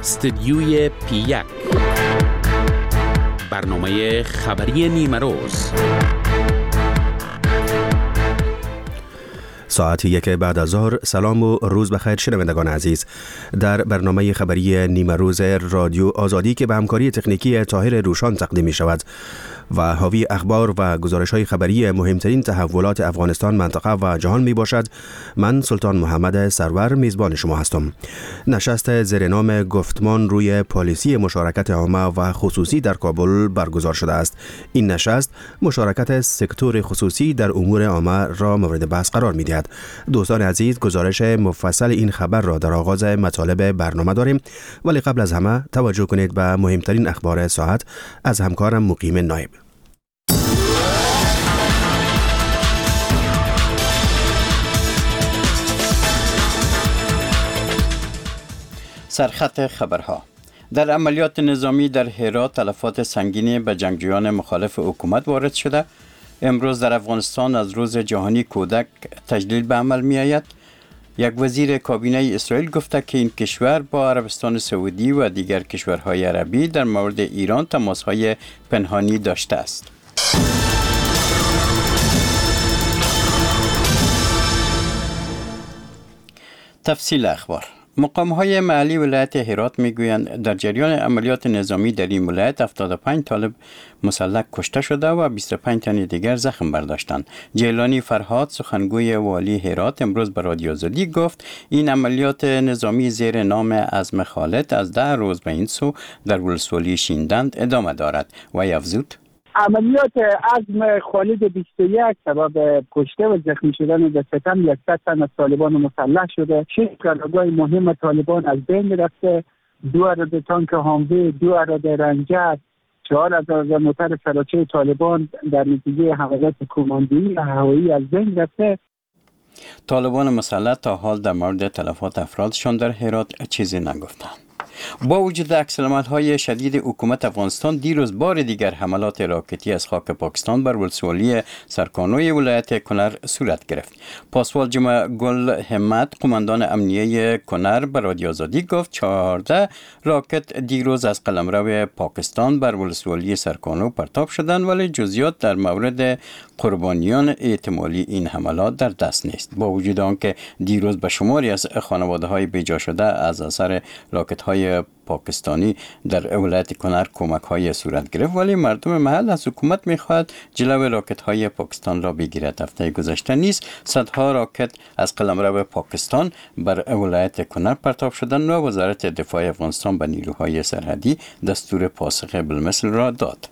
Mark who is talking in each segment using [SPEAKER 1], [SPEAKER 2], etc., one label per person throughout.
[SPEAKER 1] استدیوی پی1 برنامه خبری نیمروز
[SPEAKER 2] ساعت 1 بعد از ظهر. سلام و روز بخیر شنوندگان عزیز. در برنامه خبری نیمروز رادیو آزادی که به همکاری تکنیکی طاهر روشان تقدیم می شود و حاوی اخبار و گزارش‌های خبری مهمترین تحولات افغانستان، منطقه و جهان می باشد، من سلطان محمد سرور میزبان شما هستم. نشست زیر نام گفتمان روی پالیسی مشارکت عامه و خصوصی در کابل برگزار شده است. این نشست مشارکت سکتور خصوصی در امور عامه را مورد بحث قرار می دهد. دوستان عزیز، گزارش مفصل این خبر را در آغاز مطالب برنامه داریم، ولی قبل از همه توجه کنید به مهمترین اخبار ساعت از همکارم مقیم نایب.
[SPEAKER 3] سرخط خبرها: در عملیات نظامی در هرات تلفات سنگینی به جنگجویان مخالف حکومت وارد شده. امروز در افغانستان از روز جهانی کودک تجلیل به عمل می آید. یک وزیر کابینه اسرائیل گفته که این کشور با عربستان سعودی و دیگر کشورهای عربی در مورد ایران تماسهای پنهانی داشته است. تفصیل اخبار: مقام‌های محلی ولایت هرات میگویند در جریان عملیات نظامی در این ولایت 75 طالب مسلح کشته شده و 25 تن دیگر زخم برداشتند. جیلانی فرهاد، سخنگوی والی هرات، امروز به رادیو آزادی گفت این عملیات نظامی زیر نام عزم خالد از 10 روز به این سو در ولسوالی شیندند ادامه دارد و افزود
[SPEAKER 4] عملیات عزم خالد 21 سبب کشته و زخمی شدن دست کم 100 تن از طالبان مسلح شده. 6 قرارگاه مهم طالبان از بین رفته، 2 اراده تانک هاموی، 2 اراده رنجر، 4 اراده موتر سراچه طالبان در نتیجه حملات کماندویی و هوایی از بین رفته.
[SPEAKER 3] طالبان مسلح تا حال در مورد تلفات افرادشان در هرات چیزی نگفتند. با وجود عکس‌العمل‌های شدید حکومت افغانستان، دیروز بار دیگر حملات راکتی از خاک پاکستان بر ولسوالی سرکانوی ولایت کنر صورت گرفت. پاسوال جمع گل همت، قماندان امنیه کنر، به رادیو آزادی گفت 14 راکت دیروز از قلمرو پاکستان بر ولسوالی سرکانو پرتاب شدند، ولی جزئیات در مورد قربانیان احتمالی این حملات در دست نیست. با وجود آنکه دیروز به شماری از خانواده‌های بیجا شده از اثر راکت‌های پاکستانی در ولایت کنر کمک‌های صورت گرفت، ولی مردم محل از حکومت می‌خواهد جلوی راکت‌های پاکستان را بگیرد. هفته گذشته نیز صدها راکت از قلمرو پاکستان بر ولایت کنر پرتاب شدند و وزارت دفاع افغانستان به نیروهای سرحدی دستور پاسخ بالمثل را داد.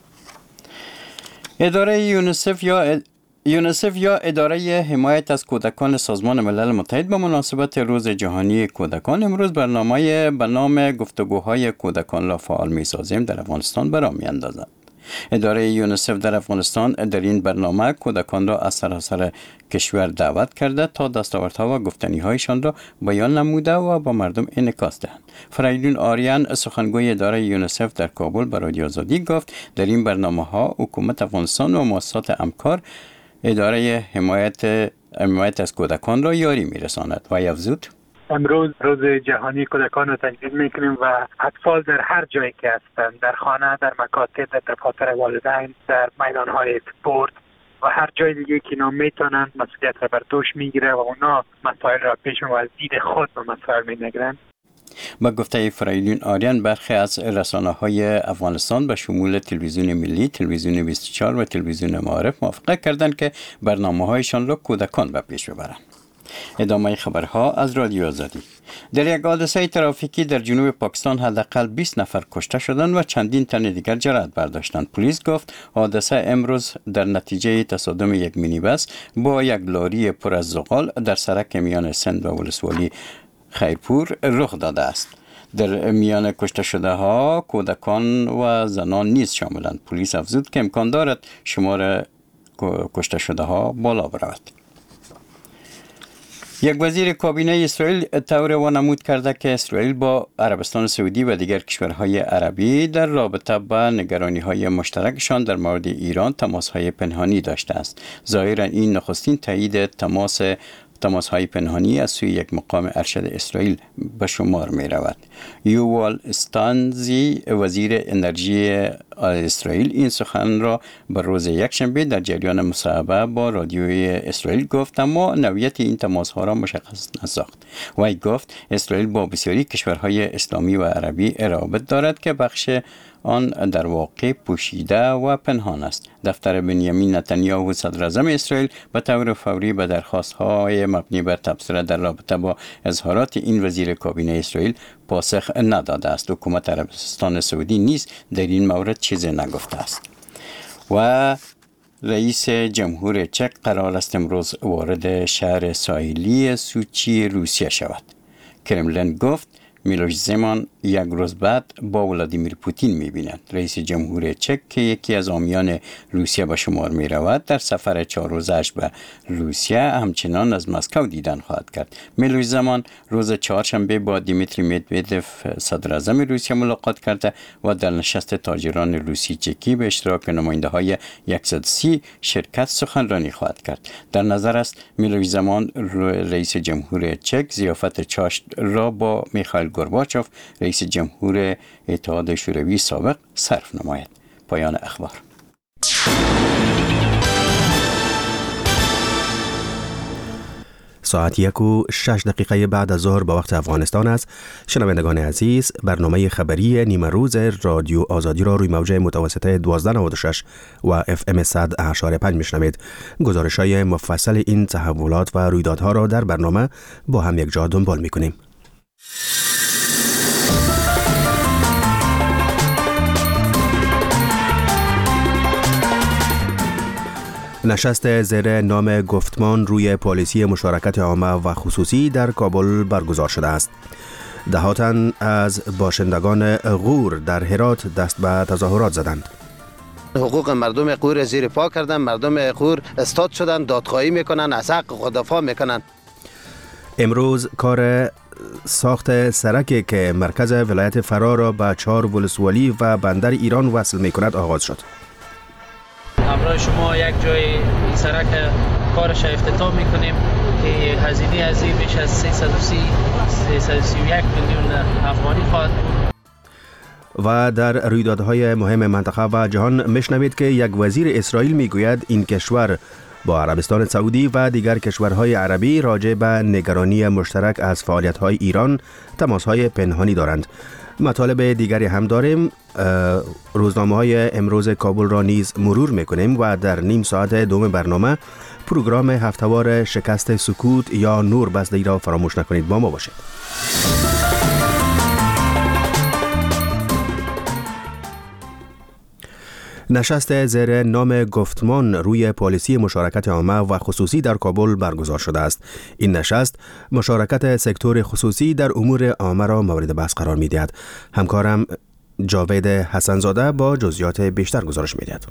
[SPEAKER 3] اداره یونیسف یا اداره حمایت از کودکان سازمان ملل متحد به مناسبت روز جهانی کودکان امروز برنامه به نام گفتگوهای کودکان را فعال می‌سازیم در افغانستان برا می‌اندازد. اداره یونیسف در افغانستان در این برنامه کودکان را از سراسر کشور دعوت کرده تا دستاوردها و گفتنی‌هایشان را بیان نموده و با مردم انعکاس دهند. فریدون آریان، سخنگوی اداره یونیسف در کابل، به رادیو آزادی گفت در این برنامه‌ها حکومت افغانستان و مؤسسات همکار اداره حمایت از کودکان را یاری می‌رساند و افزود
[SPEAKER 5] امروز روز جهانی کودکان را تجلیل می‌کنیم و اطفال در هر جایی که هستند، در خانه، در مکاتب، در دفاتر والدین، در میدان‌های اسپورت و هر جای دیگه که اینا میتونن مسئولیت را بر دوش میگیره و اونا مسائل را پیش و از دید خود به مسائل می‌نگرند.
[SPEAKER 3] با گفته فریدون آریان، برخی از رسانه‌های افغانستان به شمول تلویزیون ملی، تلویزیون 24 و تلویزیون معارف موافقت کردند که برنامه‌هایشان را کودکان به پیش ببرند. ادامه خبرها از رادیو آزادی. در یک حادثه ترافیکی در جنوب پاکستان حداقل 20 نفر کشته شدند و چندین تن دیگر جراحت برداشتند. پلیس گفت حادثه امروز در نتیجه تصادم یک مینیبس با یک لاری پر از زغال در سرک میان سند و ولسوالی خیرپور رخ داده است. در میان کشته شده ها کودکان و زنان نیز شاملند. پلیس افزود که امکان دارد شمار کشته شده ها بالا برود. یک وزیر کابینه اسرائیل طور وانمود کرده که اسرائیل با عربستان سعودی و دیگر کشورهای عربی در رابطه با نگرانی‌های مشترکشان در مورد ایران تماس‌های پنهانی داشته است. ظاهراً این نخستین تایید تماس تماس‌های پنهانی از سوی یک مقام ارشد اسرائیل به شمار می رود. یووال استانزی وزیر انرژی اسرائیل این سخن را به روز یکشنبه در جریان مصاحبه با رادیوی اسرائیل گفت، اما نوعیت این تماس‌ها را مشخص نساخت. وی گفت اسرائیل با بسیاری کشورهای اسلامی و عربی روابط دارد که بخش آن در واقع پوشیده و پنهان است. دفتر بنیامین نتانیاهو صدر اعظم اسرائیل به طور فوری به درخواست‌های مبنی بر تبصره در رابطه با اظهارات این وزیر کابینه اسرائیل پاسخ نداده است. حکومت عربستان سعودی نیز در این مورد چیزی نگفته است. و رئیس جمهور چک قرار است امروز وارد شهر ساحلی سوچی روسیه شود. کرملین گفت میلوش زمان یک روز بعد با ولادیمیر پوتین می‌بیند. رئیس جمهور چک که یکی از حامیان روسیه به شمار می‌رود در سفر 4 روزه‌اش به روسیه همچنان از مسکو دیدن خواهد کرد. میلوش زمان روز چهارشنبه با دیمیتری مدودوف صدر اعظم روسیه ملاقات کرده و در نشست تاجران روسی چکی به اشتراک نماینده‌های 130 شرکت سخنرانی خواهد کرد. در نظر است میلوش زمان رئیس جمهور چک ضیافت چاشت را با میخائیل گورباچوف رئیس جمهور اتحاد شوروی سابق صرف نماید. پایان اخبار.
[SPEAKER 2] ساعت 1:06 بعد از ظهر به وقت افغانستان است. شنوندگان عزیز، برنامه خبری نیمه روز رادیو آزادی را روی موج متوسطه 1296 و FM 100.5 میشنوید. گزارش‌های مفصل این تحولات و رویدادها را در برنامه با هم یک جا دنبال می‌کنیم. نشست زیر نام گفتمان روی پالیسی مشارکت عامه و خصوصی در کابل برگزار شده است. دهها تن از باشندگان غور در هرات دست به تظاهرات زدند.
[SPEAKER 6] حقوق مردم غور زیر پا کردن، مردم غور استاد شدن، دادخواهی میکنن، از حق خود دفاع میکنن.
[SPEAKER 2] امروز کار ساخت سرکی که مرکز ولایت فرا را به 4 ولسوالی و بندر ایران وصل میکند آغاز شد.
[SPEAKER 7] همراه شما یک جای این سرک کارش افتتاح میکنیم که هزینه از این بیش از 331 میلیون افغانی خواهد بود.
[SPEAKER 2] و در رویدادهای مهم منطقه و جهان میشنوید که یک وزیر اسرائیل میگوید این کشور با عربستان سعودی و دیگر کشورهای عربی راجع به نگرانی مشترک از فعالیت‌های ایران تماس‌های پنهانی دارند. مطالب دیگری هم داریم. روزنامه‌های امروز کابل را نیز مرور می‌کنیم و در نیم ساعت دوم برنامه پروگرام هفته‌وار شکست سکوت یا نور بسته را فراموش نکنید. با ما باشید. نشست زیر نام گفتمان روی پالیسی مشارکت عامه و خصوصی در کابل برگزار شده است. این نشست مشارکت سکتور خصوصی در امور عامه را مورد بحث قرار می‌دهد. همکارم جاوید حسنزاده با جزئیات بیشتر گزارش می‌دهد.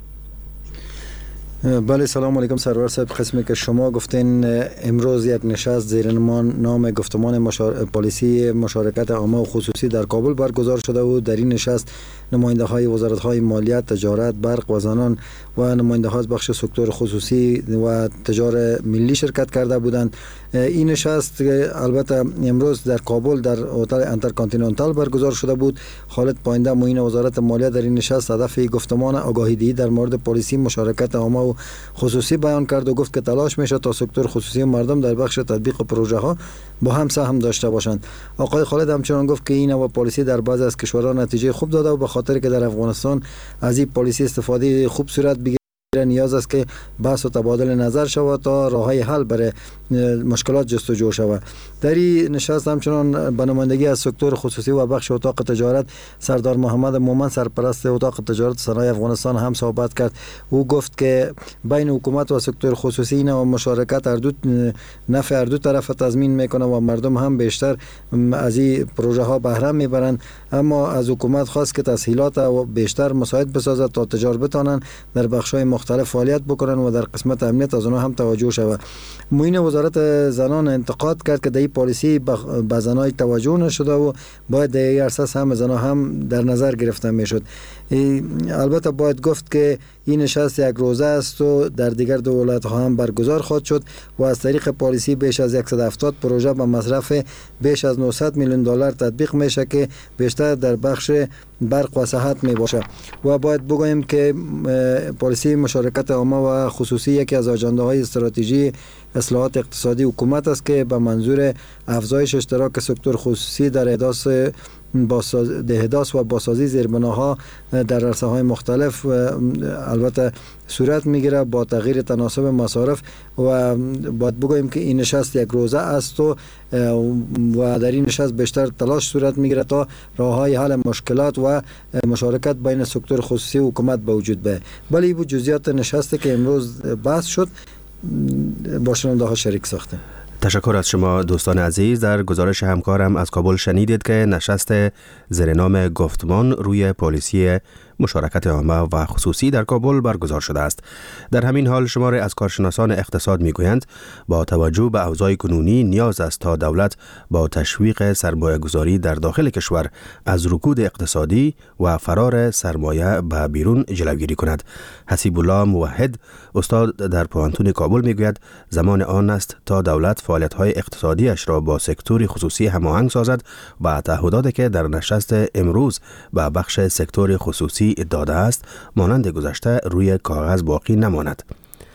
[SPEAKER 8] بله، سلام علیکم سرور صاحب. قسمی که شما گفتین امروز یک نشست زیر نام گفتمان پالیسی مشارکت عامه و خصوصی در کابل برگزار شده و در این نشست نماینده های وزارت های مالیات، تجارت، برق و زنان و نماینده های بخش سکتور خصوصی و تجار ملی شرکت کرده بودند. این نشست البته امروز در کابل در هتل انترکانتیننتال برگزار شده بود. خالد پاینده معین وزارت مالیات در این نشست هدف گفتمان آگاهی‌دهی در مورد پالیسی مشارکت عامه و خصوصی بیان کرد و گفت که تلاش میشه تا سکتور خصوصی و مردم در بخش تطبیق پروژه ها با هم سهم داشته باشند. آقای خالد همچنان گفت که این نوع پالیسی در بعضی از کشورها نتیجه خوب داده و به خاطر که در افغانستان از این پالیسی استفاده خوب صورت بگیره نیاز است که بحث و تبادل نظر شود تا راههای حل برای مشکلات جستجو شود. در این نشست همچنان به نمایندگی از سکتور خصوصی و بخش اتاق تجارت سردار محمد مومن سرپرست اتاق تجارت صنایع افغانستان هم صحبت کرد. او گفت که بین حکومت و سکتور خصوصی و مشارکت نفع هر دو طرف تضمین میکنه و مردم هم بیشتر از این پروژه ها بهره میبرند، اما از حکومت خواست که تسهیلات و بیشتر مساعد بسازد تا تجار بتانن در بخش‌های مختلف فعالیت بکنن و در قسمت امنیت از اونها هم توجه شود. معین وزارت وزارت زنان انتقاد کرد که در این پالیسی به زنای توجه نشده و باید در این اساس هم زنها هم در نظر گرفته میشد. البته باید گفت که این نشست یک روزه است و در دیگر دولت ها هم برگزار خواهد شد و از طریق پالیسی بیش از 170 پروژه به مصرف بیش از 900 میلیون دلار تطبیق میشه که بیشتر در بخش برق و صحت می باشه. و باید بگوییم که پالیسی مشارکت عامه و خصوصی یکی از آجنده های استراتژی اصلاحات اقتصادی حکومت است که به منظور افزایش اشتراک سکتور خصوصی در احداث و بازسازی زیربناها در عرصه‌های مختلف البته صورت میگیره با تغییر تناسب مصارف. و باید بگوییم که این نشست یک روزه است و در این نشست بیشتر تلاش صورت میگیره تا راه‌های حل مشکلات و مشارکت بین سکتور خصوصی و حکومت به وجود بیاید. ولی این جزئیات نشستی که امروز بحث شد با شنونده ها شریک ساخته.
[SPEAKER 2] تشکر از شما دوستان عزیز. در گزارش همکارم از کابل شنیدید که نشست زیر نام گفتمان روی پالیسی مشارکت عامه و خصوصی در کابل برگزار شده است. در همین حال شماری از کارشناسان اقتصاد میگویند با توجه به اوضاع کنونی نیاز است تا دولت با تشویق سرمایه گذاری در داخل کشور از رکود اقتصادی و فرار سرمایه به بیرون جلوگیری کند. حسیب الله موحد استاد در پوهنتون کابل میگوید زمان آن است تا دولت فعالیت‌های اقتصادیش را با سکتور خصوصی هماهنگ سازد و تعهداتی که در نشست امروز به بخش سکتور خصوصی داده است مانند گذشته روی کاغذ باقی نماند.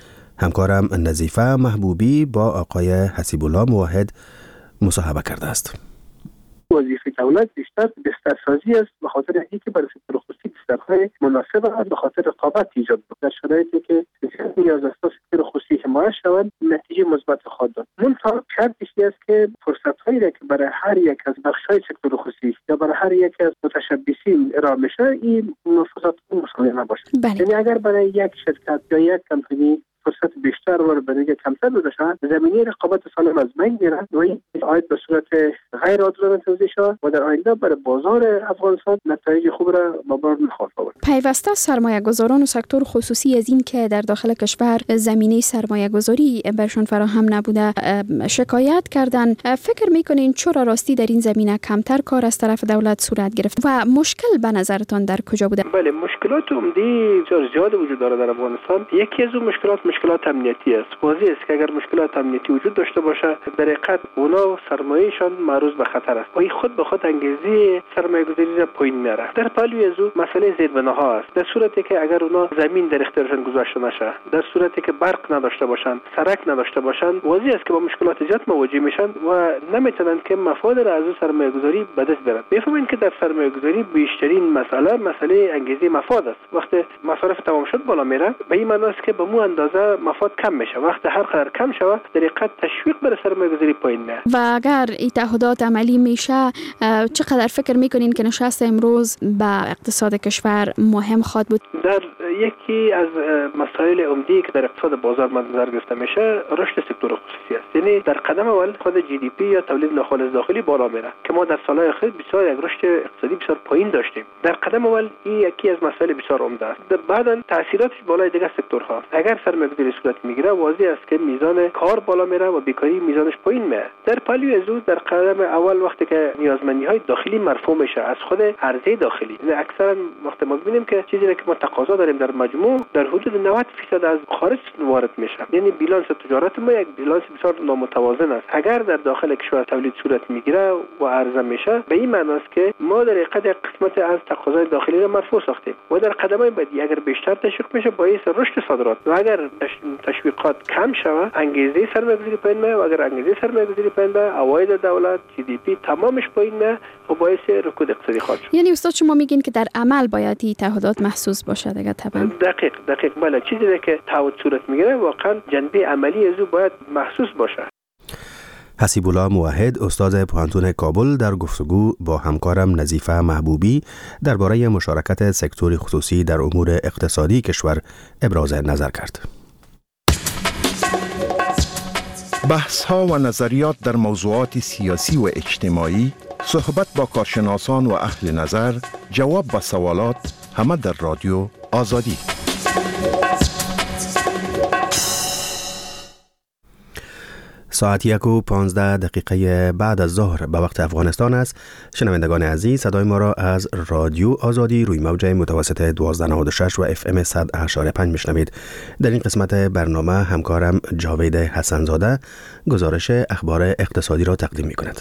[SPEAKER 2] همکارم نظیفه محبوبی با آقای حسیب الله موحد مصاحبه کرده است.
[SPEAKER 5] وظیفه دولت بیشتر بسترسازی است، به خاطر اینکه برای سکتور خصوصی بسترهای مناسب است، به خاطر رقابت ایجاد بود. در شرایطی که نیاز است تا سکتور خصوصی حمایت شود نتیجه مثبت خواهد داد. منتها شرطش است که فرصت‌هایی که برای هر یک از بخش‌های سکتور خصوصی یا برای هر یک از متشبثین ارائه میشه این فرصت مساوی نباشه. یعنی اگر برای یک شرکت یا یک کمپانی فرصت بیشتر و برای کمتر داده شود، زمینه رقابت سالم از بین میره و این آید به صورت غیر عادلانه توزیع شود و در آینده برای بازار افغانستان نتایج خوب را به بار نخواهد آورد.
[SPEAKER 9] پیوسته سرمایه گذاران و سکتور خصوصی از این که در داخل کشور زمینه سرمایه گذاری برشان فراهم نبوده شکایت کردن. فکر میکنین چرا راستی در این زمینه کمتر کار از طرف دولت صورت گرفت و مشکل به نظرتان در کجا بوده؟
[SPEAKER 10] بله، مشکلات عمده بسیار زیاد وجود داره در افغانستان. یکی از اون مشکلات امنیتی است. واضح است که اگر مشکلات امنیتی وجود داشته باشه در حقیقت اونا سرمایه‌شان معرض به خطر است و این خود به خود انگیزه سرمایه‌گذاری را پایین میاره. در پهلوی از اون مسئله زیربناها است. در صورتی که اگر اونا زمین در اختیارشان گذاشته نشه، در صورتی که برق نداشته باشند، سرک نداشته باشند، واضح است که با مشکلات زیاد مواجه میشن و نمیتونن که مفاد را از سرمایه‌گذاری به دست بیارن. بفهمین که در سرمایه‌گذاری بیشترین مسئله انگیزه مفاد است. وقتی مصارف تمام شد بالا میره، به این معنی است که به مو اندازه مفاد کم میشه. وقتی هر قدر کم شود در حقیقت تشویق برای سرمایه‌گذاری پایین میاد.
[SPEAKER 9] و اگر این تعهدات عملی میشه چقدر فکر میکنین که نشست امروز به اقتصاد کشور مهم خواهد بود؟
[SPEAKER 10] در یکی از مسائل عمده که در اقتصاد بازار مد نظر گرفته میشه رشد سکتور خصوصی است. یعنی در قدم اول خود جی دی پی یا تولید ناخالص داخلی بالا میره که ما در سالهای اخیر بسیار یک رشد اقتصادی بسیار پایین داشتیم. در قدم اول این یکی از مسائل بسیار عمده است. بعداً تاثیراتش بالای دیگر سکتورها. اگر سرمایه‌گذاری صورت میگیره واضح است که میزان کار بالا میره و بیکاری میزانش پایین میاد. در پهلوی از او در قدم اول وقتی که نیازمندی‌های داخلی مرفوع میشه از خود عرضه داخلی، یعنی اکثرا وقتی ما ببینیم که چیزی که ما تقاضا داریم در مجموع در حدود 90% از خارج وارد میشه. یعنی بیلانس تجارت ما یک بیلانس بسیار نامتوازن است. اگر در داخل کشور تولید صورت میگیره و عرضه میشه، به این معنی است که ما در حقیقت یک قسمت از تقاضای داخلی را مرفوع ساختیم و در قدم‌های بعدی اگر بیشتر تشویق میشه باعث رشد صادرات و اگر تشویقات کم شود انگیزه سرمایه‌گذاری پایین میاد و اگر انگیزه سرمایه‌گذاری پایین بیاد عواید دولت جی دی پی تمامش پایین میاد و باعث رکود اقتصادی خواهد شد.
[SPEAKER 9] یعنی استاد شما میگین که در عمل باید این تعهدات محسوس باشه دیگه؟ طبعا
[SPEAKER 10] دقیق بله، چیزی که تعهد صورت میگیره واقعا جنبه عملی از او باید محسوس باشه.
[SPEAKER 2] حسیب الله موحد استاد پوهنتون کابل در گفتگو با همکارم نظیفه محبوبی درباره مشارکت سکتور خصوصی در امور اقتصادی کشور ابراز نظر کرد.
[SPEAKER 11] بحث‌ها و نظریات در موضوعات سیاسی و اجتماعی، صحبت با کارشناسان و اهل نظر، جواب به سوالات، همه در رادیو آزادی.
[SPEAKER 2] ساعت 1:15 بعد از ظهر به وقت افغانستان است. شنوندگان عزیز، صدای ما را از رادیو آزادی روی موج متوسط 1296 و FM 100.5 میشنوید. در این قسمت برنامه همکارم جاوید حسنزاده گزارش اخبار اقتصادی را تقدیم می کند.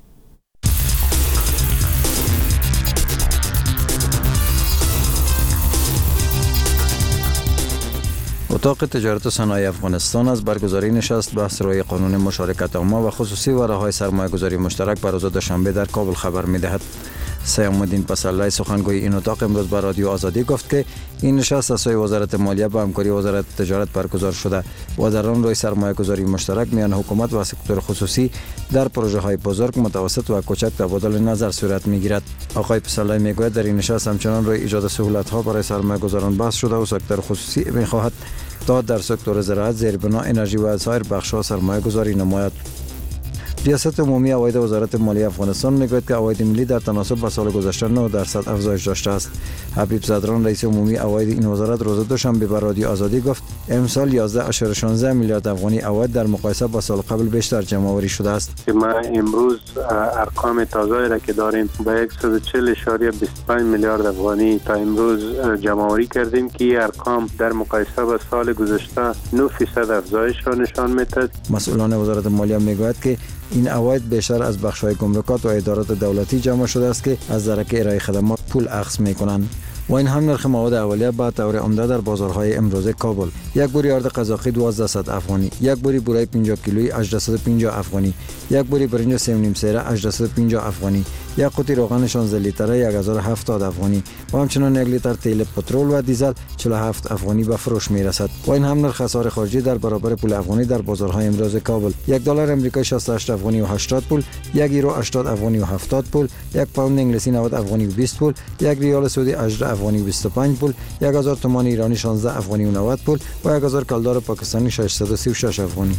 [SPEAKER 8] اتاق تجارت و صنایع افغانستان از برگزاری نشست بحث روی قانون مشارکت عامه و خصوصی و راه های سرمایه گذاری مشترک بر روز دوشنبه در کابل خبر می دهد. سیام الدین پسرلی سخنگوی این اتاق امروز به رادیو آزادی گفت که این نشست از سوی وزارت مالیه با همکاری وزارت تجارت برگزار شده و در آن روی سرمایه گذاری مشترک میان حکومت و سکتور خصوصی در پروژه های بزرگ، متوسط و کوچک تبادل نظر صورت می گیرد. آقای پسرلی می گوید در این نشست همچنان روی ایجاد سهولت ها برای سرمایه گذاران بحث شده و سکتور خصوصی می خواهد تا در سکتور زراعت، زیربنا، انرژی و سایر بخش‌ها سرمایه گذاری نماید. ریاست عمومی عواید وزارت مالیه افغانستان میگوید که عواید ملی در تناسب با سال گذشته 9% افزایش داشته است. حبیب زدران رئیس عمومی عواید این وزارت روز دوشنبه به رادیو آزادی گفت امسال 11.16 میلیارد افغانی عواید در مقایسه با سال قبل بیشتر جمع آوری شده است.
[SPEAKER 12] ما امروز ارقام تازه را که داریم با 140.25 میلیارد افغانی تا امروز جمع آوری کردیم که ارقام در مقایسه با سال گذشته 9% افزایش را نشان می‌دهد.
[SPEAKER 8] مسئولان وزارت مالیه میگوید که این عواید بیشتر از بخش‌های گمرکات و ادارات دولتی جمع شده است که از درک ارائه خدمات پول اخذ می‌کنند. و این هم نرخ مواد اولیه به طور عمده در بازارهای امروزه کابل: یک بوری آرد قزاقی 1200 افغانی، یک بوری بورای 50 کیلویی 850 افغانی، یک بوری برنج 3.5 سیره 850 افغانی، یک قوطی روغن 16 لیتره 1070 افغانی و همچنین 1 لیتر تیل پترول و دیزل 47 افغانی به فروش میرسد. و این هم نرخ اسعار خارجی در برابر پول افغانی در بازارهای امروزه کابل: یک دلار امریکایی 68 افغانی و 80 پول، یک یورو 80 افغانی و 70 پول، یک پوند انگلیسی 90 افغانی و 20 پول، یک ریال سعودی 18 افغانی و 25 پول، 1000 تومان ایرانی 16 افغانی و 90 پول و 1000 کلدار پاکستانی 636 افغانی.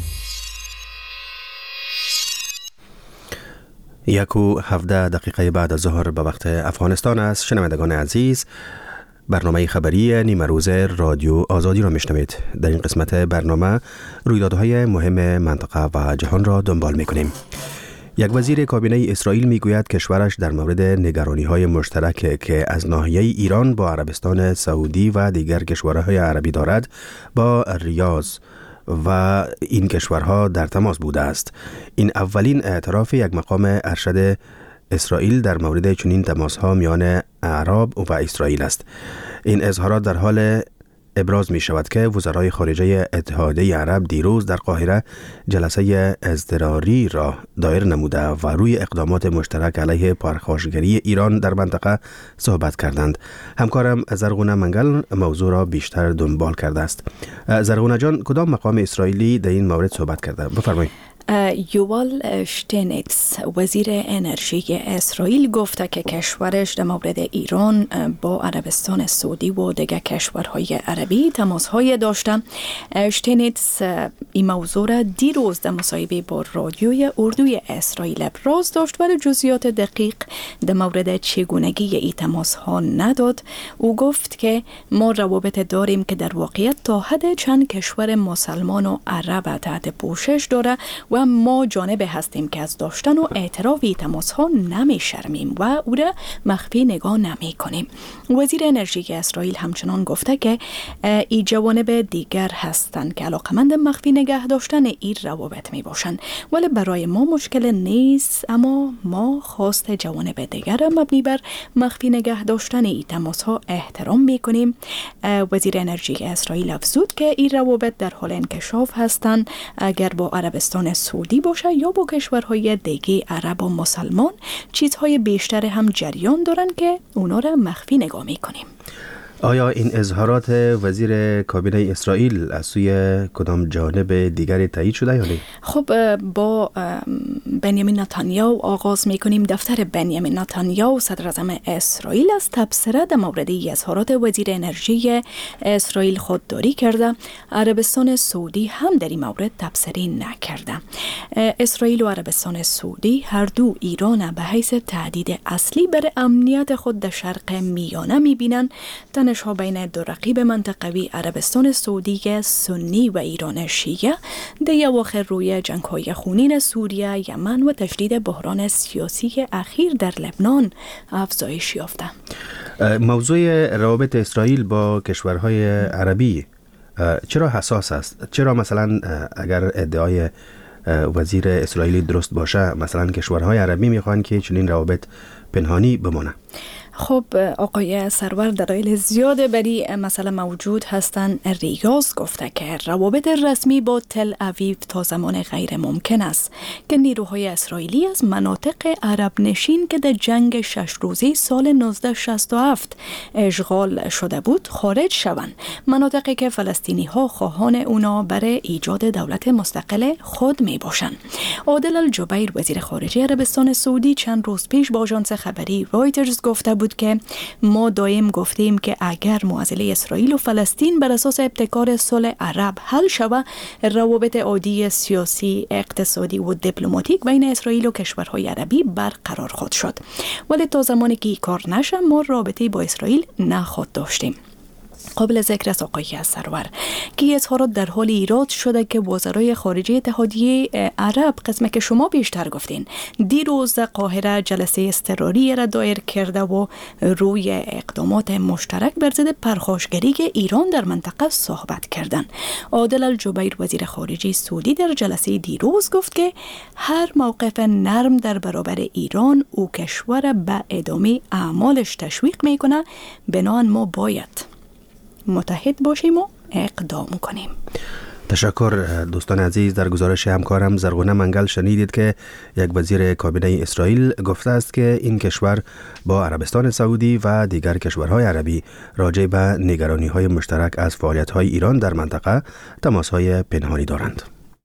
[SPEAKER 2] 1:17 بعد از ظهر به وقت افغانستان است. شنوندگان عزیز، برنامه خبری نیمه روز رادیو آزادی را میشنوید. در این قسمت برنامه رویدادهای مهم منطقه و جهان را دنبال میکنیم. یک وزیر کابینه اسرائیل میگوید کشورش در مورد نگرانی‌های مشترک که از ناحیه ایران با عربستان سعودی و دیگر کشورهای عربی دارد با ریاض و این کشورها در تماس بوده است. این اولین اعتراف یک مقام ارشد اسرائیل در مورد چنین تماس‌ها میان عرب و اسرائیل است. این اظهارات در حال ابراز می شود که وزرای خارجه اتحادیه عرب دیروز در قاهره جلسه اضطراری را دایر نموده و روی اقدامات مشترک علیه پرخاشگری ایران در منطقه صحبت کردند. همکارم زرغونه منگل موضوع را بیشتر دنبال کرده است. زرغونه جان، کدام مقام اسرائیلی در این مورد صحبت کرده؟ بفرمایید.
[SPEAKER 13] یووال شتینیتس وزیر انرژی اسرائیل گفته که کشورش در مورد ایران با عربستان سعودی و دیگر کشورهای عربی تماس‌های داشته. شتینیتس این موضوع را دیروز در مصاحبه با رادیوی اردوی اسرائیل ابراز داشت ولی جزئیات دقیق در مورد چگونگی این تماس‌ها نداد. او گفت که ما روابط داریم که در واقعیت تا حد چند کشور مسلمان و عرب تحت پوشش داره و ما جانبه هستیم که از داشتن و اعتراف تماس ها نمی شرمیم و او را مخفی نگاه نمی کنیم. وزیر انرژی اسرائیل همچنان گفته که این جوانب دیگر هستند که علاقمند مخفی نگه داشتن این روابط می باشند، ولی برای ما مشکل نیست، اما ما خواست جوانب دیگر مبنی بر مخفی نگه داشتن این تماس ها احترام می کنیم. وزیر انرژی اسرائیل افزود که این روابط در حال انکشاف هستند. اگر با عربستان سعودی باشه یا با کشورهای دیگه عرب و مسلمان، چیزهای بیشتر هم جریان دارن که اونا را مخفی نگاه میکنیم.
[SPEAKER 2] آیا این اظهارات وزیر کابینه اسرائیل از سوی کدام جانب دیگری تایید شده یا نه؟
[SPEAKER 13] خب با بنیامین نتانیاهو آغاز میکنیم. دفتر بنیامین نتانیاهو صدر اعظم اسرائیل از تبصره در مورد اظهارات وزیر انرژی اسرائیل خودداری کرده. عربستان سعودی هم در این مورد تبصره نکرده. اسرائیل و عربستان سعودی هر دو ایران به حیث تهدید اصلی بر امنیت خود در شرق میانه میبینند. واکنش ها بین دو رقیب منطقوی عربستان سعودی سنی و ایران شیعه در اواخر روی جنگ های خونین سوریه، یمن و تشدید بحران سیاسی اخیر در لبنان افزایش یافته.
[SPEAKER 2] موضوع روابط اسرائیل با کشورهای عربی چرا حساس است؟ چرا مثلا اگر ادعای وزیر اسرائیلی درست باشه، مثلا کشورهای عربی میخوان که چنین روابط پنهانی بمانه؟
[SPEAKER 13] خب آقای سرور دلایل زیاد بری مسئله موجود هستند. ریاض گفته که روابط رسمی با تل اویو تا زمان غیر ممکن است که نیروهای اسرائیلی از مناطق عرب نشین که در جنگ 6 روزه سال 1967 اشغال شده بود خارج شوند، مناطقی که فلسطینی ها خواهان اونا برای ایجاد دولت مستقل خود می باشند. عادل الجبیر وزیر خارجه عربستان سعودی چند روز پیش با آژانس خبری رایترز گفته بود که ما دائم گفتیم که اگر معضله اسرائیل و فلسطین بر اساس ابتکار صلح عرب حل شود، روابط عادی سیاسی، اقتصادی و دیپلماتیک بین اسرائیل و کشورهای عربی برقرار خواهد شد، ولی تا زمانی که این کار نشه ما رابطه با اسرائیل نخواهد داشتیم. قابل ذکر است آقای سرور که اظهارات در حال ایراد شده که وزرای خارجه اتحادیه عرب، قسمه که شما بیشتر گفتین، دیروز قاهره جلسه اضطراری را دایر کرده و روی اقدامات مشترک بر ضد پرخاشگری ایران در منطقه صحبت کردند. عادل الجبیر وزیر خارجه سعودی در جلسه دیروز گفت که هر موقف نرم در برابر ایران او کشور به ادامه اعمالش تشویق میکنه، بنابراین ما باید متحد باشیم و اقدام کنیم.
[SPEAKER 2] تشکر دوستان عزیز. در گزارش همکارم زرغونه منگل شنیدید که یک وزیر کابینه اسرائیل گفته است که این کشور با عربستان سعودی و دیگر کشورهای عربی راجع به نگرانی‌های مشترک از فعالیت‌های ایران در منطقه تماس‌های پنهانی دارند.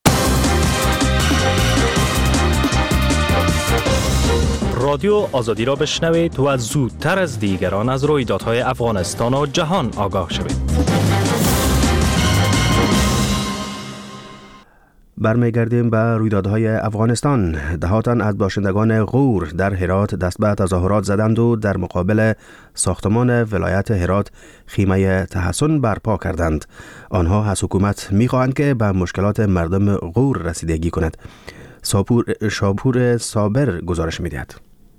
[SPEAKER 14] رادیو آزادی را بشنوید و زودتر از دیگران از رویدادهای افغانستان و جهان آگاه شوید.
[SPEAKER 2] برمیگردیم به رویدادهای افغانستان. دهاتن از باشندگان غور در هرات دست به تظاهرات زدند و در مقابل ساختمان ولایت هرات خیمه تحسن برپا کردند. آنها از حکومت می‌خواهند که به مشکلات مردم غور رسیدگی کند. شاپور صابر گزارش می‌دهد.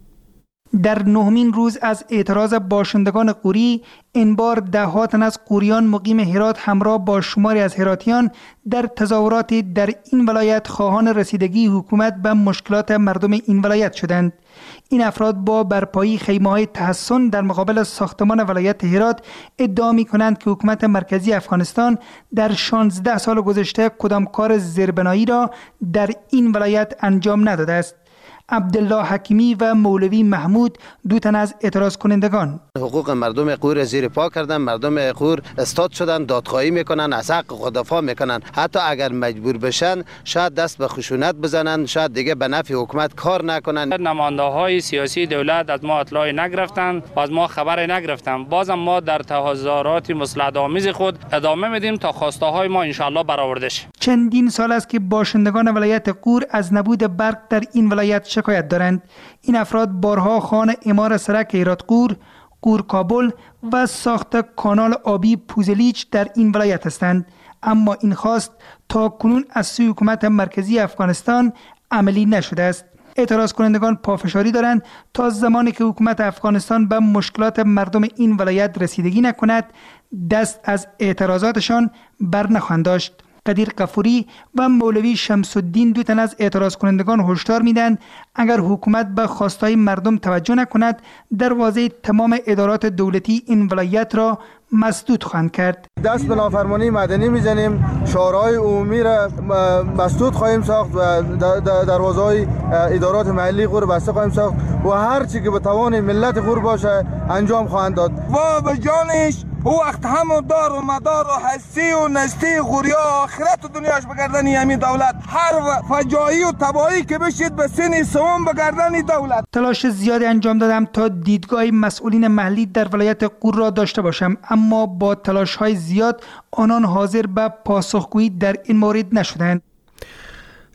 [SPEAKER 15] در نهمین روز از اعتراض باشندگان غوری، این بار ده‌ها تن از غوریان مقیم هرات همراه با شماری از هراتیان در تظاهراتی در این ولایت خواهان رسیدگی حکومت به مشکلات مردم این ولایت شدند. این افراد با برپایی خیمه‌های تحسن در مقابل ساختمان ولایت هرات ادعا می‌کنند که حکومت مرکزی افغانستان در 16 سال گذشته کدام کار زیربنایی را در این ولایت انجام نداده است. عبدالله حکیمی و مولوی محمود دو تن از اعتراض کنندگان
[SPEAKER 6] حقوق مردم غور زیر پا کردن، مردم غور استاد شدن، دادخواهی میکنن، از حق خود دفاع میکنن. حتی اگر مجبور بشن شاید دست به خشونت بزنن، شاید دیگه به نفع حکومت کار نکنن.
[SPEAKER 16] نماینده های سیاسی دولت از ما اطلاعی نگرفتن و از ما خبری نگرفتن. بازم ما در تظاهرات مصلحت‌آمیز خود ادامه میدیم تا خواسته های ما انشالله برآورده شه.
[SPEAKER 15] چندین سال است که باشندگان ولایت غور از نبود برق در این ولایت شکایت دارند. این افراد بارها خواهان اعمار سرک هرات غور کابل و ساخت کانال آبی پوزلیچ در این ولایت هستند، اما این خواست تا کنون از سوی حکومت مرکزی افغانستان عملی نشده است. اعتراض کنندگان پافشاری دارند تا زمانی که حکومت افغانستان به مشکلات مردم این ولایت رسیدگی نکند دست از اعتراضاتشان بر نخواهند داشت. قدیر قفوری و مولوی شمس الدین دو تن از اعتراض کنندگان هشدار میدن اگر حکومت به خواستهای مردم توجه نکند دروازه تمام ادارات دولتی این ولایت را مسدود خواهند کرد.
[SPEAKER 17] دست به نافرمانی مدنی میزنیم، شورای عمومی را مسدود خواهیم ساخت و دروازه‌های ادارات محلی غور بسته خواهیم ساخت و هر چی که به توان ملت غور باشه انجام خواهند داد.
[SPEAKER 18] و به جانش او وقت هم دار و مدار و هستی و نستی غوریا آخرت و دنیاش بگردن همین دولت، هر فجایی و تباهی که بشید به سن سوم بگردن دولت.
[SPEAKER 15] تلاش زیادی انجام دادم تا دیدگاه مسئولین محلی در ولایت غور را داشته باشم، اما با تلاش‌های زیاد آنان حاضر به پاسخگویی در این مورد نشدند.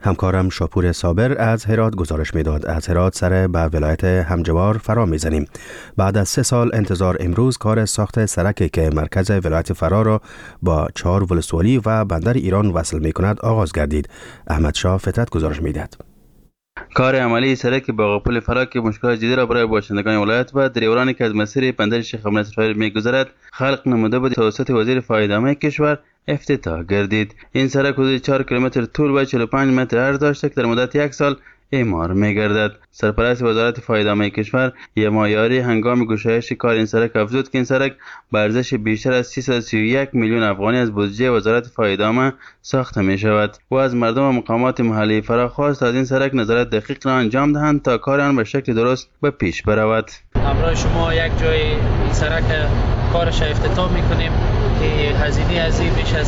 [SPEAKER 2] همکارم شاپور صابر از هرات گزارش میداد. از هرات سر به ولایت همجوار فرا میزنیم. بعد از 3 سال انتظار امروز کار ساخت سرکی که مرکز ولایت فرا را با 4 ولسوالی و بندر ایران وصل میکند آغاز گردید. احمد شاه فطرت گزارش میدهد.
[SPEAKER 19] کار عملی سرک باغپل فرا که مشکلات جدی را برای باشندگان ولایت و دریورانی که از مسیر بندر شیخ محمد اسماعیل میگذرد خلق نموده بود توسط وزیر فایده‌نامه کشور افتتاح گردید. این سرک حدود 4 کیلومتر طول و 45 متر عرض داشته که در مدت 1 سال اعمار می‌گردد. سرپرست وزارت فایده‌نامه کشور یمایاری هنگام گشایش کار این سرک افزود که این سرک به ارزش بیشتر از 331 میلیون افغانی از بودجه وزارت فایده‌نامه ساخته می‌شود و از مردم و مقامات محلی فرا خواست از این سرک نظارت دقیق را انجام دهند تا کار آن به شکل درست به پیش برود.
[SPEAKER 7] همراه شما یک جای این سرک کارش افتتاح می‌کنیم که هزینه از این بیش از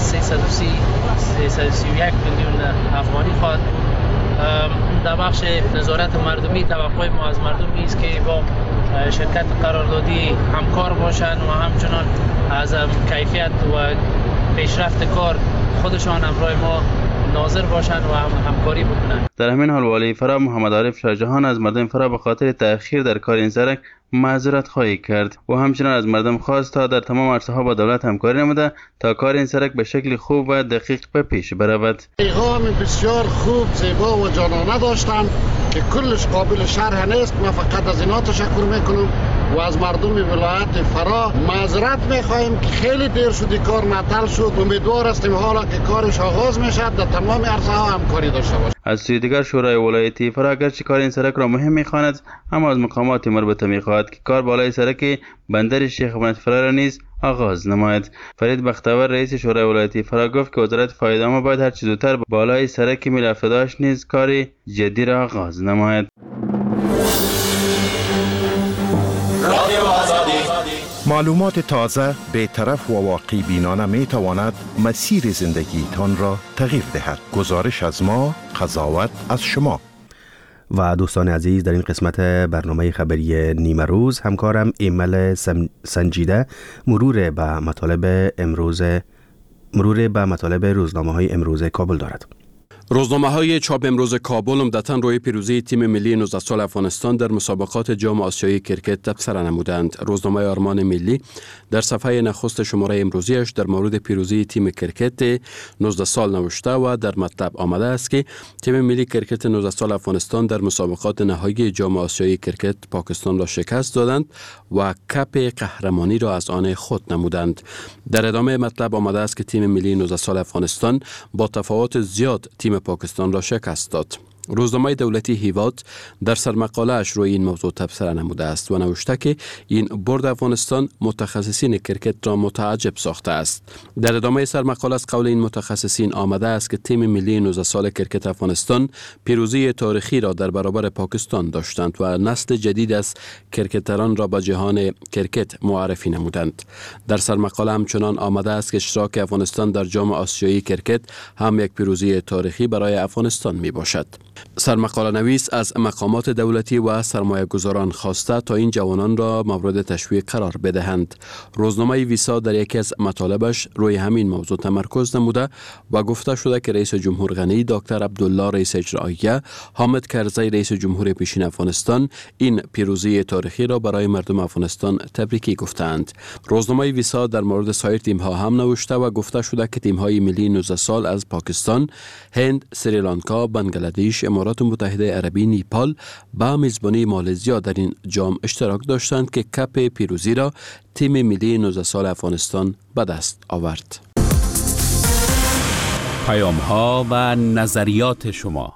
[SPEAKER 7] 331 میلیون افغانی خواهد بود. در بخش نظارت مردمی توقع ما از مردمی است که با شرکت قراردادی همکار باشند و همچنان از کیفیت و پیشرفت کار خودشان همراه ما ناظر باشند و همکاری بکنند.
[SPEAKER 19] در همین حال والی فرا محمد عارف شاهجهان از مردم فرا به خاطر تأخیر در کار این سرک معذرت خواهی کرد و همچنان از مردم خواست تا در تمام عرصه‌ها با دولت همکاری نموده تا کار این سرک به شکل خوب و دقیق به پیش برود.
[SPEAKER 20] پیغام بسیار خوب، زیبا و جانانه داشتم که کلش قابل شرح نیست. من فقط از اینا تشکر میکنم و از مردم ولایت فرا معذرت میخواهیم که خیلی دیر شد کار معطل شد. امیدوار هستیم حالا که کارش آغاز میشد در تمام عرصه‌ها همکاری داشته باشیم.
[SPEAKER 19] از سوی دیگر شورای ولایتی فرا اگرچه کار این سرک را مهم میخواند اما از مقامات مربوطه میخواهد که کار بالای سرک بندر شیخ محمد فرا را نیز آغاز نماید. فرید بختور رئیس شورای ولایتی فرا گفت که وزارت فایده‌نامه باید هر چه زودتر بالای سرک میل افتاده‌اش نیز کاری جدی را آغاز نماید.
[SPEAKER 11] معلومات تازه، بی‌طرف و واقع بینانه می تواند مسیر زندگیتان را تغییر دهد. گزارش از ما، قضاوت از شما.
[SPEAKER 2] و دوستان عزیز، در این قسمت برنامه خبری نیمه روز همکارم ایمل سنجیده مرور به مطالب روزنامه‌های امروز کابل دارد.
[SPEAKER 1] روزنامه‌های چاپ امروز کابل عمدتاً روی پیروزی تیم ملی 19 سال افغانستان در مسابقات جام آسیایی کرکت تبصره نمودند. روزنامه آرمان ملی در صفحه نخست شماره امروزیش در مورد پیروزی تیم کرکت 19 سال نوشته و در مطلب آمده است که تیم ملی کرکت 19 سال افغانستان در مسابقات نهایی جام آسیایی کرکت پاکستان را شکست دادند و کپ قهرمانی را از آن خود نمودند. در ادامه مطلب آمده است که تیم ملی 19 سال افغانستان با تفاوت زیاد تیم پاکستان را شکست داد. روزنامه دولتی هیواد در سرمقاله اش روی این موضوع تبصره نموده است و نوشته که این برد افغانستان متخصصین کرکت را متعجب ساخته است. در ادامه سرمقاله از قول این متخصصین آمده است که تیم ملی 19 سال کرکت افغانستان پیروزی تاریخی را در برابر پاکستان داشتند و نسل جدید از کرکتران را به جهان کرکت معرفی نمودند. در سرمقاله همچنان آمده است که اشتراک افغانستان در جام آسیایی کرکت هم یک پیروزی تاریخی برای افغانستان می باشد. سرمقاله نویس از مقامات دولتی و سرمایه گذاران خواسته تا این جوانان را مورد تشویق قرار بدهند. روزنامه ویسا در یکی از مطالبش روی همین موضوع تمرکز نموده و گفته شده که رئیس جمهور غنی، دکتر عبدالله رئیس اجراییه، حامد کرزی رئیس جمهور پیشین افغانستان این پیروزی تاریخی را برای مردم افغانستان تبریکی گفتند. روزنامه ویسا در مورد سایر تیم‌ها هم نوشته و گفته شده که تیم‌های ملی 19 سال از پاکستان، هند، سریلانکا، بنگلادش، امارات متحده عربی، نیپال با میزبانی مالزیا در این جام اشتراک داشتند که کپ پیروزی را تیم ملی 19 سال افغانستان به دست آورد. پیام‌ها و نظریات شما.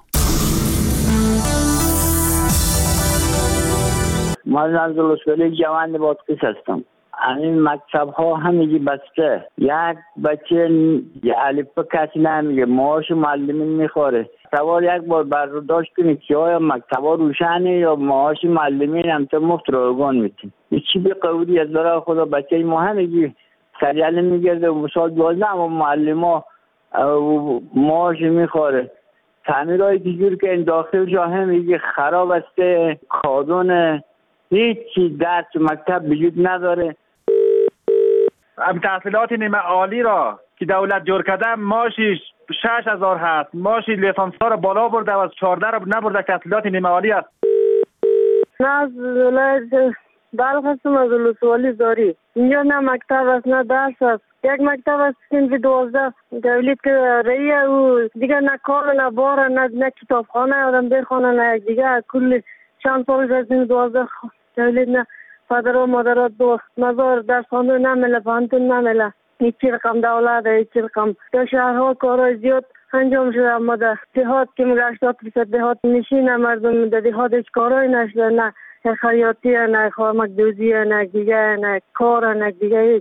[SPEAKER 21] من از لشکری جوان بادغیس هستم. این مکتب ها همگی بسته. یک بچه الف کسی نمیگه، معاش معلمین میخوره. سوال یک بار برداشت کنید که آیا مکتب ها روشنه یا معاش معلمین هم تا مفت رایگان میتین. چی به قوری از برای خدا بچه ما همگی سریعه میگرده و سال 12 اما معلم ها معاش میخوره. تعمیرهای دیگر که این داخل جا همگی خراب است. قانون هیچ چیز درس مکتب وجود نداره.
[SPEAKER 22] تحصیلات نیمه عالی را
[SPEAKER 4] که دولت جور کرده ماشی 6000 هست، ماشی لیسانسدار بالا برده و از 14 رو نبرده که تحصیلات نیمه عالی است.
[SPEAKER 22] نه از ولایت بلخ هستم، از ولسوالی زاری. اینجا نه مکتب است نه درس است. یک مکتب است صنف 12 تولید که رئیه او دیگه نه کار نه بار نه کتابخانه آدم بخونه نه دیگه کل چند سال از صنف 12 تولید نه پدر و مادر دوست مزار درس خانه نمیله پانتون نمیله هیچی رقم دولت هیچی رقم در شهرها کارهای زیاد انجام شده اما در دهات که میگه 80% دهات نشینه مردم در دهات هیچ کارهای نشده نه خیاطی نه خامک دوزی نه دیگه نه کار نه دیگه هیچ.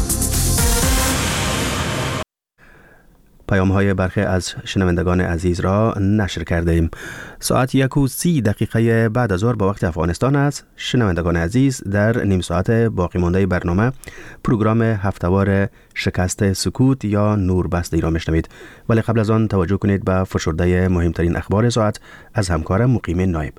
[SPEAKER 2] پیام های برخی از شنوندگان عزیز را نشر کرده ایم. ساعت 1:30 بعد از ظهر با وقت افغانستان است. شنوندگان عزیز، در نیم ساعت باقی مانده برنامه پروگرام هفتهوار شکست سکوت یا نوربسته ای را میشنوید، ولی قبل از آن توجه کنید به فشرده مهمترین اخبار ساعت از همکارم مقیم نایب.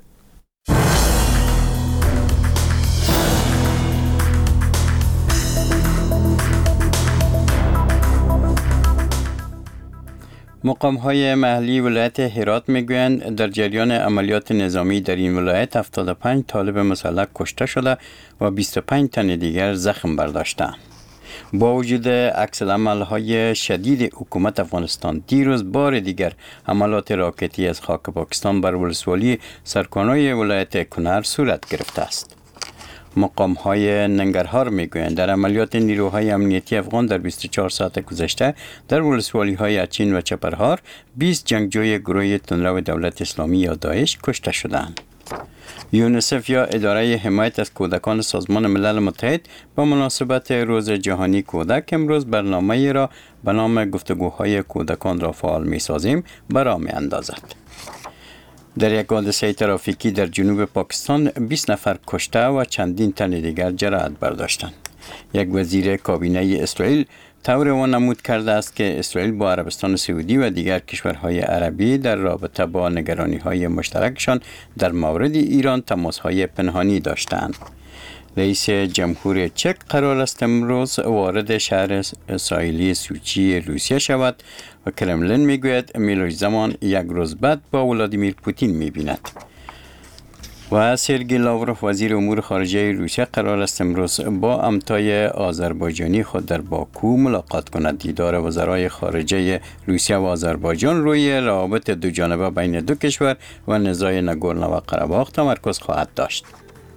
[SPEAKER 3] مقام‌های محلی ولایت هرات میگویند در جریان عملیات نظامی در این ولایت 75 طالب مسلح کشته شده و 25 تن دیگر زخم برداشتند. با وجود عکس‌العمل‌های شدید حکومت افغانستان، دیروز بار دیگر حملات راکتی از خاک پاکستان بر ولسوالی سرکانای ولایت کنر صورت گرفته است. مقام‌های ننگرهار میگویند در عملیات نیروهای امنیتی افغان در 24 ساعت گذشته در ولسوالی‌های اچین و چپرهار 20 جنگجوی گروه تندرو دولت اسلامی یا داعش کشته شدند. یونیسف یا اداره حمایت از کودکان سازمان ملل متحد با مناسبت روز جهانی کودک امروز برنامه‌ای را به نام گفتگوهای کودکان را فعال می‌سازیم برا می‌اندازد. در یک حادثه ترافیکی در جنوب پاکستان 20 نفر کشته و چندین تن دیگر جراحت برداشتند. یک وزیر کابینه اسرائیل طور وانمود کرده است که اسرائیل با عربستان سعودی و دیگر کشورهای عربی در رابطه با نگرانی‌های مشترکشان در مورد ایران تماس‌های پنهانی داشتند. رئیس جمهور چک قرار است امروز وارد شهر ساحلی سوچی روسیه شود و کرملین میگوید میلوش زمان یک روز بعد با ولادیمیر پوتین میبیند. و سرگئی لاوروف وزیر امور خارجه روسیه قرار است امروز با همتای آذربایجانی خود در باکو ملاقات کند. دیدار وزرای خارجه روسیه و آذربایجان روی روابط دو جانبه بین دو کشور و نزاع ناگورنو قره‌باخ تمرکز خواهد داشت.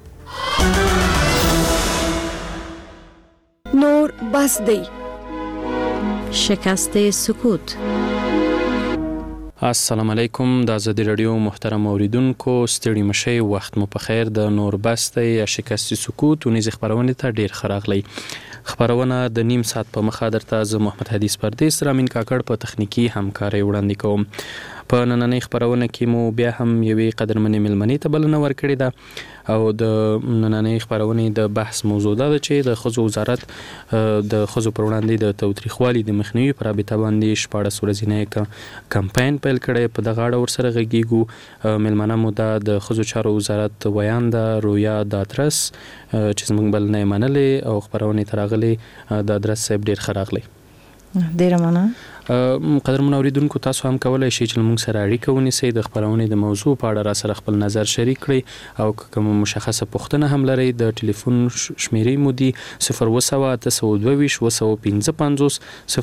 [SPEAKER 23] نور بسته شکست سکوت.
[SPEAKER 1] السلام علیکم، د آزادي رادیو محترم اوریدونکو، ستړي مشئ، وخت مو په خیر. د نوربسته یا شکست سکوت ونیز خبرونه ته ډیر خراغلی. خبرونه د نیم ساعت په مخه درته ز محمد حدیث پردیس رامین کاکړ په تخنیکی همکاري وړاندې کوم. په نننۍ خبرونه کې مو بیا هم یوې قدرمنې ملمنې ته بلنه ورکړې ده او د نننۍ خبرونې د بحث موضوع ده چې د ښځو وزارت د ښځو پر وړاندې د تاوتریخوالي د مخنیوي په رابطه باندې 14 ورځنی کمپاین پیل کړی. په دغه اړه ورسره غږیږو. ملمنه مو د ښځو چارو وزارت ویانده رویا دادرس چې زموږ بلنه یې منلې او خبرونې ته راغلې. دادرس صاحب ډېر ښه راغلی.
[SPEAKER 23] ډیره مننه.
[SPEAKER 1] قدرمن اوریدونکو، تاسو هم کولای شئ چې موږ سره اړیکه ونیسئ، د خبرونې د موضوع په اړه را سره خپل نظر شریک کړئ او کوم مشخصه پوښتنه هم لرئ د ټلیفون شمیرې مو دي 02822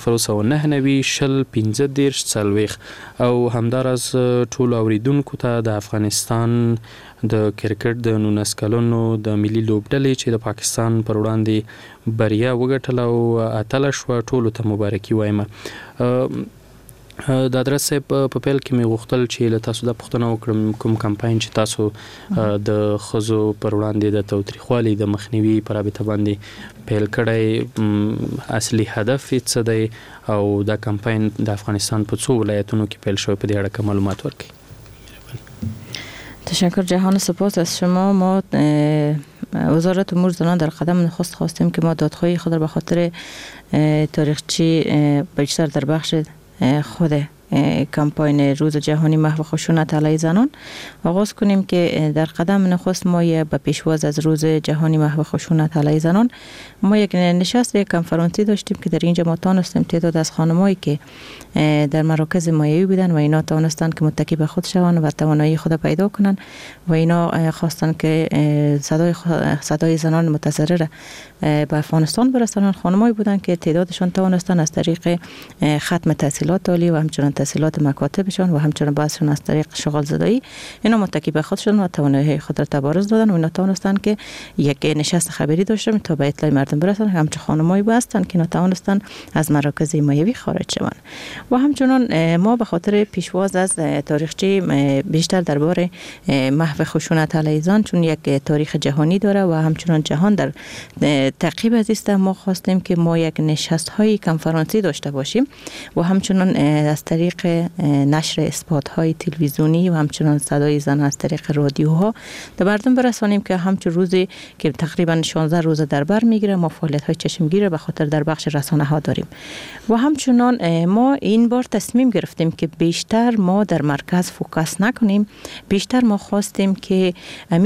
[SPEAKER 1] 00990 او همدارس ټول اوریدونکو ته د افغانستان د کرکټ د 19 کلونو د ملي لوبډلې چې د پاکستان پر وړاندې بریا وګټله او اتله شوه، ټولو ته مبارکي وایم. د ادرس په پیل کې مې غوښتل چې له تاسو د پوښتنه وکړم کوم کمپاین چې تاسو د ښځو پر وړاندې د تاوتریخوالي د مخنیوي په رابطه باندې پیل کړی، اصلي هدف یې څه دی او دا کمپاین د افغانستان په څو ولایتونو کې پیل شوی، په دې اړه معلومات ورکړئ.
[SPEAKER 23] تشکر جهان، سپاس از شما. ما وزارت امور زنان در قدم نخست خواستیم که ما دادخواهی خود را به خاطر تاریخچه بیشتر در بخش خود کمپاین روز جهانی محو خشونت علیه زنان آغاز کنیم که در قدم نخست ما به پیشواز از روز جهانی محو خشونت علیه زنان ما یک نشست یک کنفرانسی داشتیم که در اینجا ما تانستیم تعداد از خانمایی که در مراکز مایوی بودن و اینا تانستن که متکی به خود شوند و توانایی خود پیدا کنن و اینا خواستن که صدای زنان متضرر به افغانستان برسانن. خانمایی بودن که تعدادشان توانستن از طریق ختم تحصیلات عالی و همچنان تحصیلات مکاتبشان و همچنان بعضشان از طریق شغل زدایی اینا متکی به خود شدن و توانایی خود را تبارز دادن و اینا توانستن که یک نشست خبری داشتن تا به اطلاع مردم برسن. همچنان خانمایی هستن که اینا توانستن از مراکز مایوی خارج شوند و همچنان ما به خاطر پیشواز از تاریخچه بیشتر درباره محو خشونت علیه زن چون یک تاریخ جهانی داره و همچنان جهان در تعقیب از است ما خواستیم که ما یک نشست های کنفرانسی داشته باشیم و همچنان از طریق نشر اسپات های تلویزیونی و همچنان صدای زن از طریق رادیوها در مردم برسانیم که همچون روزی که تقریبا 16 روز در بر میگیره ما فعالیت های چشمگیر به خاطر در بخش رسانه ها داریم و همچنان ما این بار تصمیم گرفتیم که بیشتر ما در مرکز فوکس نکنیم. بیشتر ما خواستیم که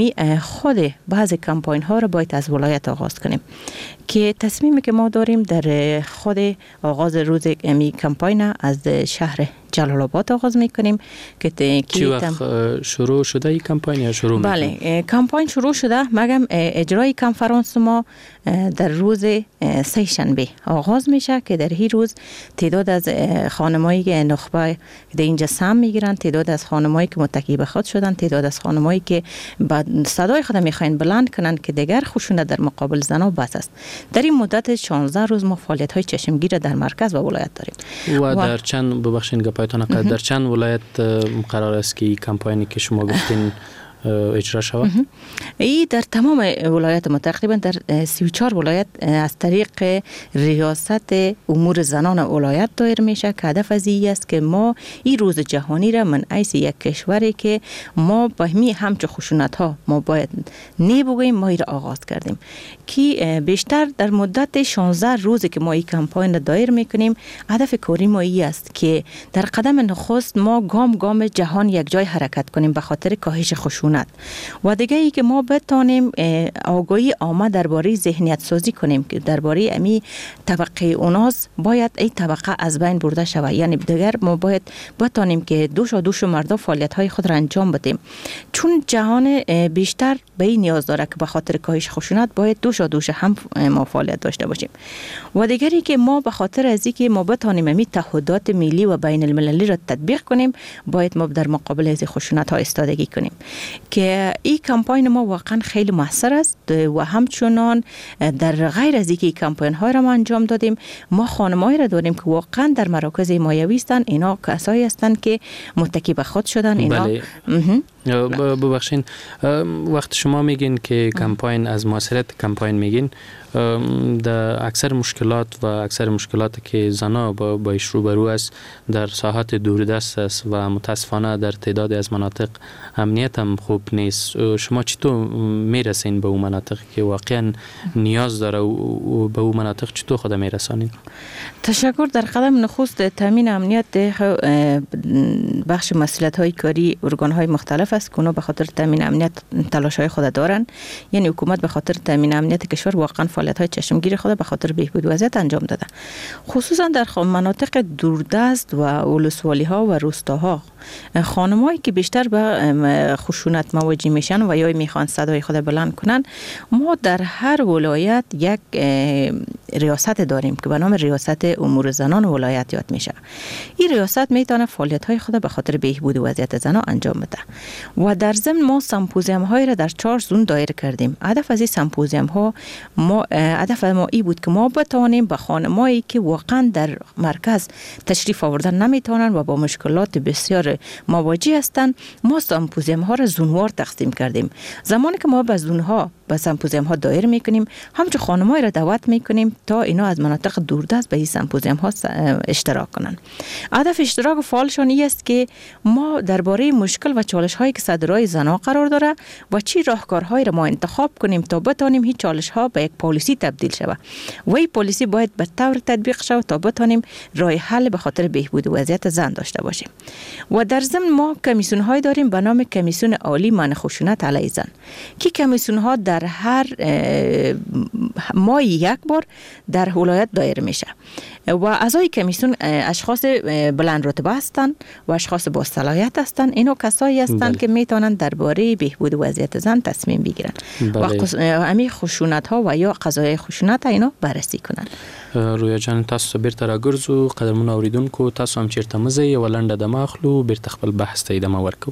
[SPEAKER 23] خود بعضی کمپاین ها را باید از ولایت آغاز کنیم که تصمیمی که ما داریم در خود آغاز روز کمپاین از شهر جلال آباد آغاز میکنیم که
[SPEAKER 1] چی وقت شروع شده این کمپاین یا شروع میکنیم؟
[SPEAKER 23] بله کمپاین شروع شده مگم اجرای کنفرانس ما در روز سه شنبه آغاز میشه که در این روز تعداد از خانمایی که نخبه در اینجا سهم میگیرن، تعداد از خانمایی که متکی به خود شدن، تعداد از خانمایی که صدای خود میخواین بلند کنن که دیگر خشونت در مقابل زنها بس است. در این مدت 16 روز ما فعالیت های چشمگیر در مرکز و ولایت داریم.
[SPEAKER 1] و در چند ببخشید گپایتان در چند ولایت قرار است که کمپاینی که شما گفتین اجرا شود؟
[SPEAKER 23] ای در تمام ولایت ما تقریبا در 34 ولایت از طریق ریاست امور زنان ولایت دایر میشه که هدف از این است که ما این روز جهانی را من ایس یک کشوری که ما با همچه خشونت ها ما باید نبوگیم ما را آغاز کردیم که بیشتر در مدت 16 روزی که ما این کمپاین را دایر میکنیم هدف کاری ما این است که در قدم نخست ما گام گام جهان یک جای حرکت کنیم به خاطر کاهش خشونت و دیگه ای که ما بتانیم آگاهی عامه درباره ذهنیت سازی کنیم که درباره امی طبقه اوناس باید این طبقه از بین برده شود. یعنی دیگر ما باید بتانیم که دوش مردا فعالیت های خود را انجام بدیم چون جهان بیشتر به این نیاز داره که به خاطر کاهش خشونت باید دوش هم ما فعالیت داشته باشیم. و دیگری که ما به خاطر از اینکه ما بتانیم امی تعهدات ملی و بین المللی را تطبیق کنیم باید ما در مقابل از خشونت ها ایستادگی کنیم که این کمپاین ما واقعا خیلی موثر است و همچنان در غیر از اینکه کمپاین های را ما انجام دادیم ما خانمایی را داریم که واقعا در مراکز مایوی هستند. اینا کسایی هستند که متکی به خود شدن. اینا
[SPEAKER 1] ببخشین وقت شما میگین که کمپاین از موثریت کمپاین میگین در اکثر مشکلات و اکثر مشکلات که زنها با ایش روبرو است در ساحات دوردست است و متاسفانه در تعداد از مناطق امنیت هم خوب نیست. شما چطور میرسین به اون مناطق که واقعا نیاز داره و به اون مناطق چطور خود میرسانین؟
[SPEAKER 23] تشکر. در قدم نخست تامین امنیت بخش مسئولیت های کاری ارگان های مختلف است که اونا به خاطر تامین امنیت تلاش های خود دارن. یعنی حکومت به خاطر تامین امنیت کشور واقعا فعالیت های چشمگیر خود به خاطر بهبود وضعیت انجام داده، خصوصا در مناطق دوردست و ولسوالی ها و روستاها. خانمایی که بیشتر به خشونت مواجه میشن و یا میخوان صدای خود بلند کنن ما در هر ولایت یک ریاست داریم که به نام ریاست امور زنان ولایت یاد میشه. این ریاست میتونه فعالیت های خود به خاطر بهبود وضعیت زنان انجام بده و در ضمن ما سمپوزیوم های را در 4 زون دایر کردیم. هدف از این سمپوزیوم ها هدف ما این بود که ما بتوانیم به خانمایی که واقعا در مرکز تشریف آوردن نمیتونن و با مشکلات بسیار مواجه هستند ما سمپوزیوم ها را زونوار تقسیم کردیم. زمانی که ما به زون ها به سمپوزیوم ها دایر میکنیم همچون خانمایی را دعوت میکنیم تا اینا از مناطق دوردست به این سمپوزیوم ها اشتراک کنن. هدف اشتراک فعالشان است که ما درباره مشکل و چالش هایی که صدرای زنها قرار داره و چی راهکارهایی را ما انتخاب کنیم تا بتانیم هیچ چالش ها به یک پالیسی تبدیل شود و این پالیسی باید به طور تطبیق شود تا بتانیم راه حل به خاطر بهبود وضعیت زن داشته باشیم. و در ضمن ما کمیسیون های داریم به نام کمیسیون عالی منع خشونت علیه زن که کمیسیون ها در هر ماه یک بار در ولایت دایر میشه و اعضای کمیسیون اشخاص بلند رتبه هستند و اشخاص با صلاحیت هستند. اینو کسایی هستند که میتونن درباره بهبود وضعیت زن تصمیم بگیرن و همین خشونت ها و یا قضایای خشونت اینا بررسی کنن.
[SPEAKER 1] رویا جان تاسو بیرته راګرځو قدرمن اوریدونکو تاسو هم چیرته مزه یو لنډه د ماخلو بیرته خپل بحث ته ادامه ورکو.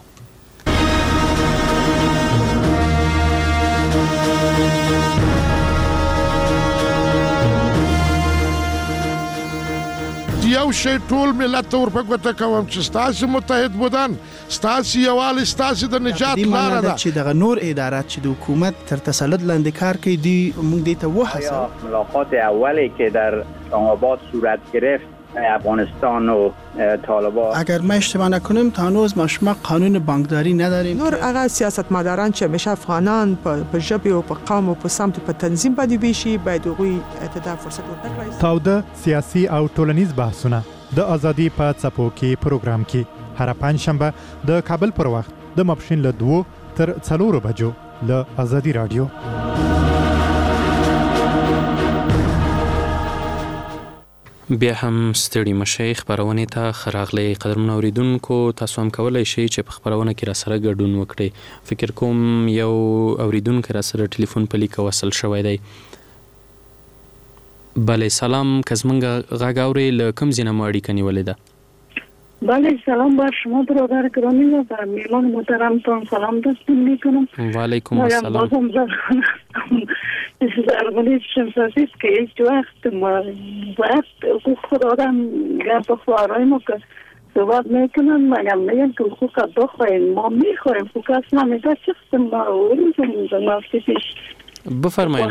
[SPEAKER 5] یو شی ټول ملت ور په ګوته کوم چې ستاسو متحد بودن ستاسو یوال ستاسو د نجات لاره ده
[SPEAKER 9] چې دغه نور ادارات چې د حکومت تر تسلط لاندې کار کوي دی موږ دې ته وهڅوو.
[SPEAKER 21] ملاقات اولی که در آباد صورت گرفت افغانستان و طالبان،
[SPEAKER 9] اگر ما اشتباه نکنیم تا هنوز ما قانون بانکداری نداریم.
[SPEAKER 10] نور هغه سیاستمداران چې همیشه افغانان په ژبه او په قوم او په سمت په تنظیم باندې ویشي باید هغوی ته فرصت ورکړي.
[SPEAKER 24] تاوده سیاسي او ټولنیز بحثونه د ازادي په څپو کې پروګرام کې هر پنځشنبه د کابل پر وخت د ماپښین له 2 تر 4 بجو له ازادي رادیو.
[SPEAKER 1] بیا هم ستړي مشي خبرونه ته خراغلي قدرمن اوریدونکو تاسو هم کولای شئ چې په خبرونه کې را سره ګډون وکړئ. فکر کوم یو اوریدونکو را سره ټلیفون په لیک وصل شوی دی. بله سلام کزمنګ غاګاوري له کوم ځای نه مو اړیکه نیولې ده؟
[SPEAKER 25] بله سلام بر شما برادر گرامی و بر میلان محترمتان سلام دستون میکنم.
[SPEAKER 1] و علیکم السلام.
[SPEAKER 25] درباره شمسازی است که هیچ وقت خود آدم گرد بخوارای ما که صحبت میکنن مگم میگن که حقوق بخواهیم ما میخواهیم حقوق کس نمیده چیست ما اونجا مفتی پیش
[SPEAKER 1] بفرمایید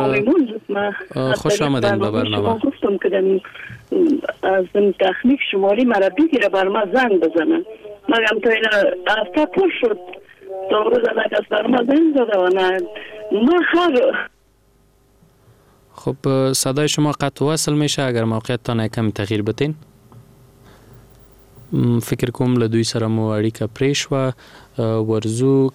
[SPEAKER 1] خوش آمدین به برنامه.
[SPEAKER 25] گفتم که از این تخنیک شماری مرا بگیره بر ما زنگ بزنن مگم تا این هفته پر شد تا روز نکس بر ما زنگ زده و نه ما
[SPEAKER 1] خب صدای شما قطع وصل میشه اگر موقعیتتان کمی تغییر بتین. فکر کوم له دوی سره مو اړیکه پرې شوه ورزو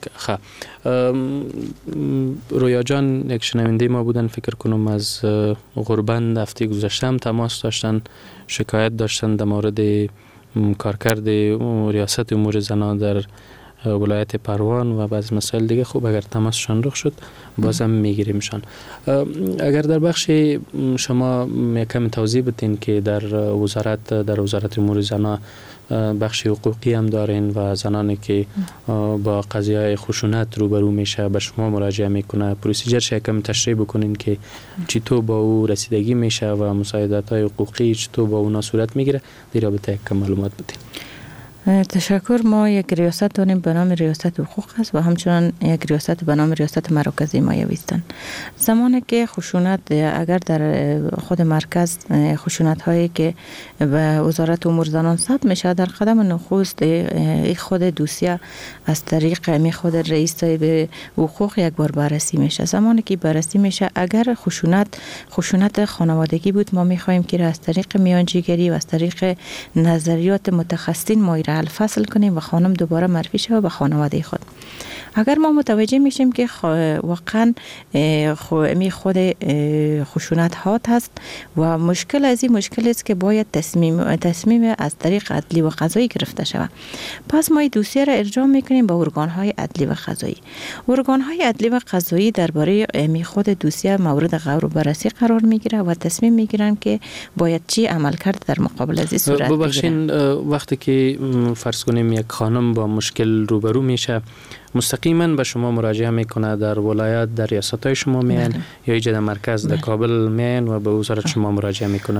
[SPEAKER 1] رویا جان یک شنونده ما بودن فکر کنم از غربند هفته گذشته هم تماس داشتن شکایت داشتن در مورد کارکرد ریاست امور زنان در ولایت پروان و بعض مسائل دیگه. خوب اگر تماسشان رخ شد بازم میگیریمشان. اگر در بخش شما یکم توضیح بدین که در وزارت امور زنان بخش حقوقی هم دارین و زنانی که با قضیه خشونت روبرو میشه به شما مراجعه میکنه پروسیجرش یکم تشریح بکنین که چطور با او رسیدگی میشه و مساعدت های حقوقی چطور با اونا صورت میگیره در رابطه یکم معلومات بدین.
[SPEAKER 23] تشکر. ما یک ریاست داریم به نام ریاست حقوق است و همچنان یک ریاست به نام ریاست مراکزی مایوی است. زمانی که خشونت اگر در خود مرکز خشونت هایی که به وزارت امور زنان ثبت میشه در قدم نخست خود دوسیه از طریق خود رئیس به حقوق یک بار بررسی میشه. زمانی که بررسی میشه اگر خشونت خانوادگی بود ما میخوایم که از طریق میانجیگری و از طریق نظریات متخصصین ما حل فصل کنیم و خانم دوباره معرفی شود به خانواده خود. اگر ما متوجه میشیم که واقعا خود خشونت هات هست و مشکل از این مشکل است که باید تصمیم از طریق عدلی و قضایی گرفته شود، پس ما این دوسیه را ارجاع میکنیم به ارگان های عدلی و قضایی. ارگان های عدلی و قضایی درباره خود دوسیه مورد غور و بررسی قرار میگیره و تصمیم میگیرن که باید چی عمل کرد در مقابل از این صورت بگیره.
[SPEAKER 1] ببخشین وقتی که فرض کنیم یک خانم با مشکل روبرو میشه مستقیما به شما مراجعه میکنه در ولایت در ریاست‌های شما میان یا ایجاد مرکز در کابل میان و به وزارت شما مراجعه میکنه؟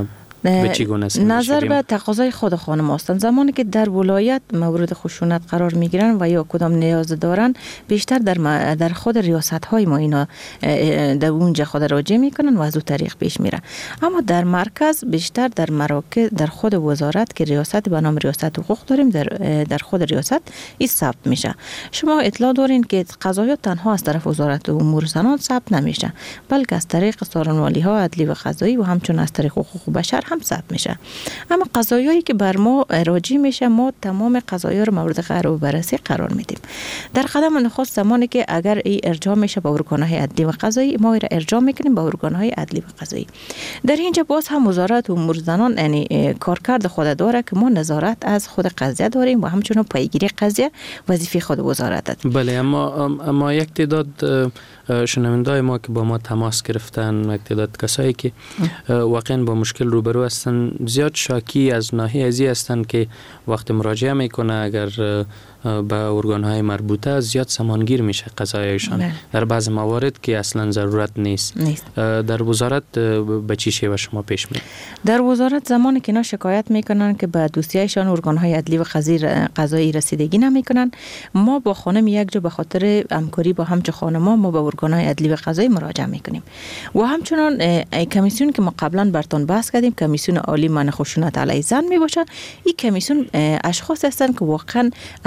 [SPEAKER 6] به چگونه
[SPEAKER 23] نظر به تقاضای خود خانم هستند. زمانی که در ولایت مورد خشونت قرار میگیرن و یا کدام نیاز دارن، بیشتر در خود ریاست های ما اینا در اونجا خود راجع میکنن و از اون طریق پیش میرن. اما در مرکز بیشتر در مراکز در خود وزارت که ریاست به نام ریاست حقوق داریم، در خود ریاست این ثبت میشه. شما اطلاع دارین که قضایا تنها از طرف وزارت امور زنان ثبت نمیشه، بلکه از طریق سارنوالی ها عدلی و قضایی و همچنین از طریق حقوق بشر هم ثبت میشه. اما قضایایی که بر ما راجع میشه، ما تمام قضایا رو مورد غور و بررسی قرار میدیم. در قدم نخست زمانی که اگر این ارجاع میشه به ارگان‌های عدلی و قضایی، ما را ارجاع میکنیم به ارگان‌های عدلی و قضایی. در اینجا باز هم وزارت امور زنان یعنی کارکرد خود داره که ما نظارت از خود قضیه داریم و همچنین پیگیری قضیه وظیفه خود وزارت است.
[SPEAKER 6] بله، اما یک تعداد شنونده‌های ما که با ما تماس گرفتن، یک تعداد کسایی که واقعا با مشکل روبرو هستن، زیاد شاکی از ناحیه ازی هستن که وقت مراجعه میکنه اگر به ارگان‌های مربوطه زیاد سامانگیر میشه قضایشان در بعض موارد که اصلا ضرورت نیست. در وزارت به چی شیوه شما پیش میرید؟
[SPEAKER 23] در وزارت زمانی که اینا شکایت میکنن که به دوسیه‌شان ارگان‌های عدلی و قضایی رسیدگی نمیکنن، ما با خانم یک جا به خاطر همکاری با همچه خانم‌ها ما به ارگان‌های عدلی و قضایی مراجعه میکنیم. و همچنین کمیسیون که ما قبلا براتون بحث کردیم، کمیسیون عالی منع خشونت علیه زن میباشه. این کمیسیون اشخاص هستند که واقعا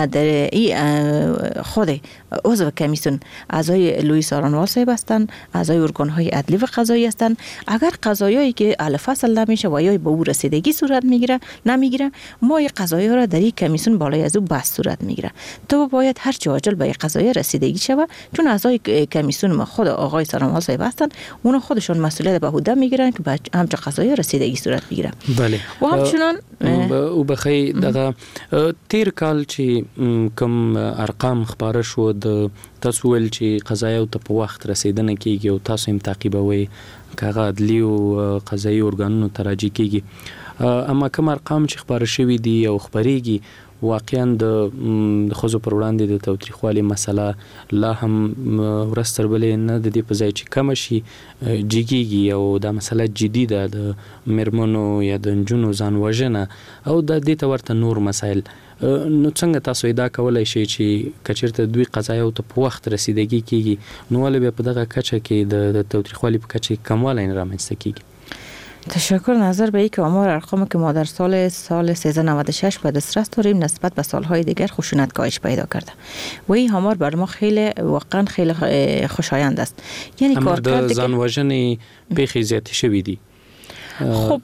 [SPEAKER 23] خود عضو کمیسیون اعضای لوی سارنوال صاحب هستند، اعضای ارگان‌های عدلی و قضایی هستند. اگر قضایایی که الفصل نمیشه و یا به او رسیدگی صورت نمیگیره، ما این قضایا را در این کمیسیون بالای از او بحث صورت میگیره. تو باید هر چه عاجل به این قضایا رسیدگی شود، چون اعضای کمیسیون ما خود آقای سارنوال صاحب هستند، اونا خودشون مسئولیت به عهده میگیرن که به همچه قضایا رسیدگی صورت بگیره.
[SPEAKER 6] بله.
[SPEAKER 23] و همچنین
[SPEAKER 6] او بخی دغه تیر کال چې کوم ارقام خبره شو د تاسو ول چې قضایا ته په وخت رسیدنه کیږي او تاسو هم تعقیبوي کاغه عدلی او قضایي ارګانونو تراجع کیږي، اما کوم ارقام چې خبره شوی دي او خبريږي واقعا د خزو پر وړاندې د تاوتریخوالي مسله لا هم ورستر بلې نه د دې په ځای چې کم شي جګیږي او دا مسله جدي ده د مرمنو یا د نجونو ځان وژنه او د دې ته ورته نور مسایل. نو څنګه تاسو دا کولای شئ چې کچیرته دوی قضایو ته په وخت رسیدګي کیږي، نو ولې په دغه کچه کې د تاوتریخوالي په کچه کموالی رامنځته کیږي؟
[SPEAKER 23] تشکر. نظر به این که آمار ارقام که ما در سال 1396 به دسترس داریم نسبت به سالهای دیگر خشونت کاهش پیدا کرده و این آمار بر ما خیلی واقعا خیلی خوشایند است. یعنی
[SPEAKER 6] کارکرد زن وژنې بیخی زیات شوی دی.
[SPEAKER 23] خب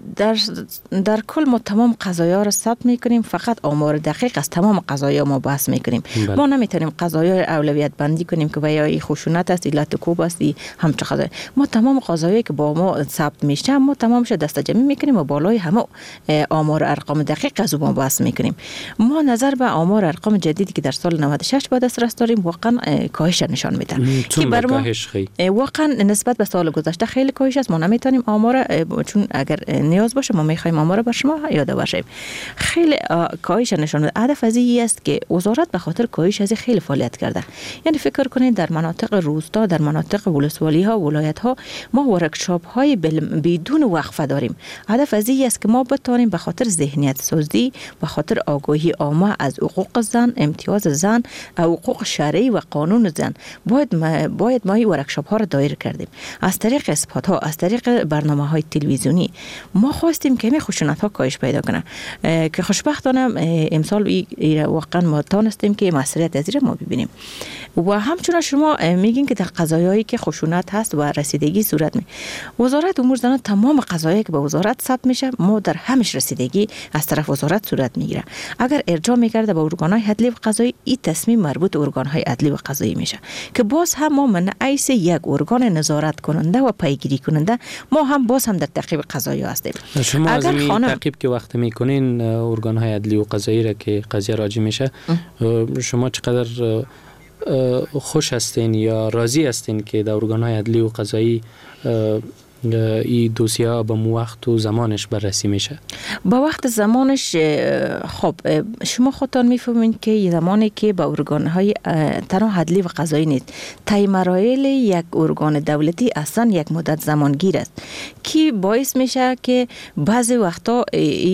[SPEAKER 23] در کل ما تمام قضایا را ثبت میکنیم، فقط آمار دقیق از تمام قضایا ما بحث میکنیم. ما نمیتونیم قضایا اولویت بندی کنیم که ویا این خشونت است، علت کوب است، همچه قضایا. ما تمام قضایایی که با ما ثبت میشه ما تمامش دسته جمعی میکنیم و بالای همه آمار ارقام دقیق از ما بحث میکنیم. ما نظر به آمار ارقام جدیدی که در سال 96 به دسترس داریم واقعا کاهش نشان میده که بر ما واقعا نسبت به سال گذشته خیلی کاهش است. ما نمیتونیم آمار، چون اگر نیاز باشه ما میخوایم آمار بر شما یاد باشیم. خیلی کاهش نشون میده. هدف از این است که وزارت به خاطر کاهش از خیلی فعالیت کرده. یعنی فکر کنید در مناطق روستا، در مناطق ولسوالی ها، ولایت ها ما ورکشاپ های بدون وقفه داریم. هدف از این است که ما بتوانیم به خاطر ذهنیت سازی، به خاطر آگاهی عامه از حقوق زن، امتیاز زن، حقوق شرعی و قانون زن باید ما این ورکشاپ ها را دایر کردیم. از طریق اسپات ها، از طریق برنامه‌های تلویزیونی ما خواستیم که این خشونت ها کاهش پیدا کنه که خوشبختانه امسال واقعا ما تونستیم که مسئولیت از ما ببینیم. و همچنین شما میگین که در قضایایی که خشونت هست و رسیدگی صورت می وزارت امور زنان تمام قضایایی که به وزارت ثبت میشه ما در همش رسیدگی از طرف وزارت صورت میگیره. اگر ارجاع میکرده به ارگان‌های عدلی و قضایی، این تصمیم مربوط به ارگان‌های عدلی و قضایی میشه که باز هم ما من ایس یک ارگان نظارت کننده و پیگیری کننده ما هم باز هم در تعقیب قضایی هستیم.
[SPEAKER 6] شما از این تعقیب که وقت میکنین ارگان‌های عدلی و قضایی را که قضیه راجع میشه، شما چقدر خوش هستین یا راضی هستین که در ارگان‌های عدلی و قضایی این دوسیه به وقت و زمانش بررسی میشه؟
[SPEAKER 23] با وقت زمانش خب شما خودتان میفهمین که زمانی که با ارگان‌های تنها عدلی و قضایی نیست، طی مراحل یک ارگان دولتی اصلا یک مدت زمانگیر است که باعث میشه که بعضی وقتا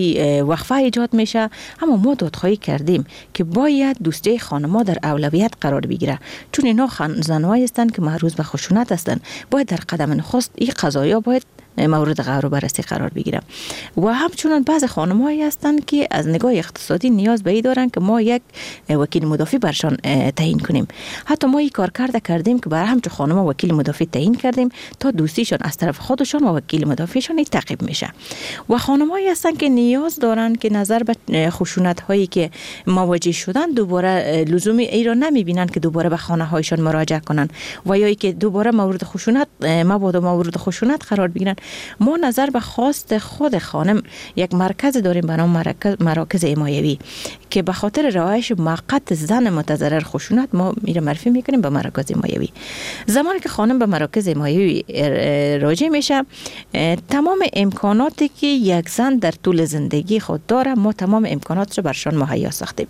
[SPEAKER 23] وقفه ایجاد میشه. اما ما دادخواهی کردیم که باید دوستی خانم‌ها در اولویت قرار بگیره، چون اینا زن‌هایی هستند که معرض به خشونت هستند. باید در قدم نخست این قضایا باید مورد غور و بررسی قرار بگیرم. و همچنان بعض خانم‌هایی هستند که از نگاه اقتصادی نیاز به این دارن که ما یک وکیل مدافع برشان تعیین کنیم. حتی ما این کار کردیم که برای همچون خانم‌ها وکیل مدافع تعیین کردیم تا دوستیشان از طرف خودشان و وکیل مدافعشان تعقیب میشه. و خانم‌هایی هستند که نیاز دارن که نظر به خشونت‌هایی که مواجه شدن دوباره لزومی ای را نمی‌بینن که دوباره به خانه‌هایشان مراجعه کنن و یا که دوباره مورد خشونت مبادا مورد خشونت قرار بگیرن. ما نظر به خواست خود خانم یک مرکز داریم به نام مراکز حمایوی که به خاطر رهایش موقت زن متضرر خشونت ما میره معرفی میکنیم به مراکز حمایوی. زمانی که خانم به مراکز حمایوی راجع میشه، تمام امکاناتی که یک زن در طول زندگی خود داره ما تمام امکانات رو برشان مهیا ساختیم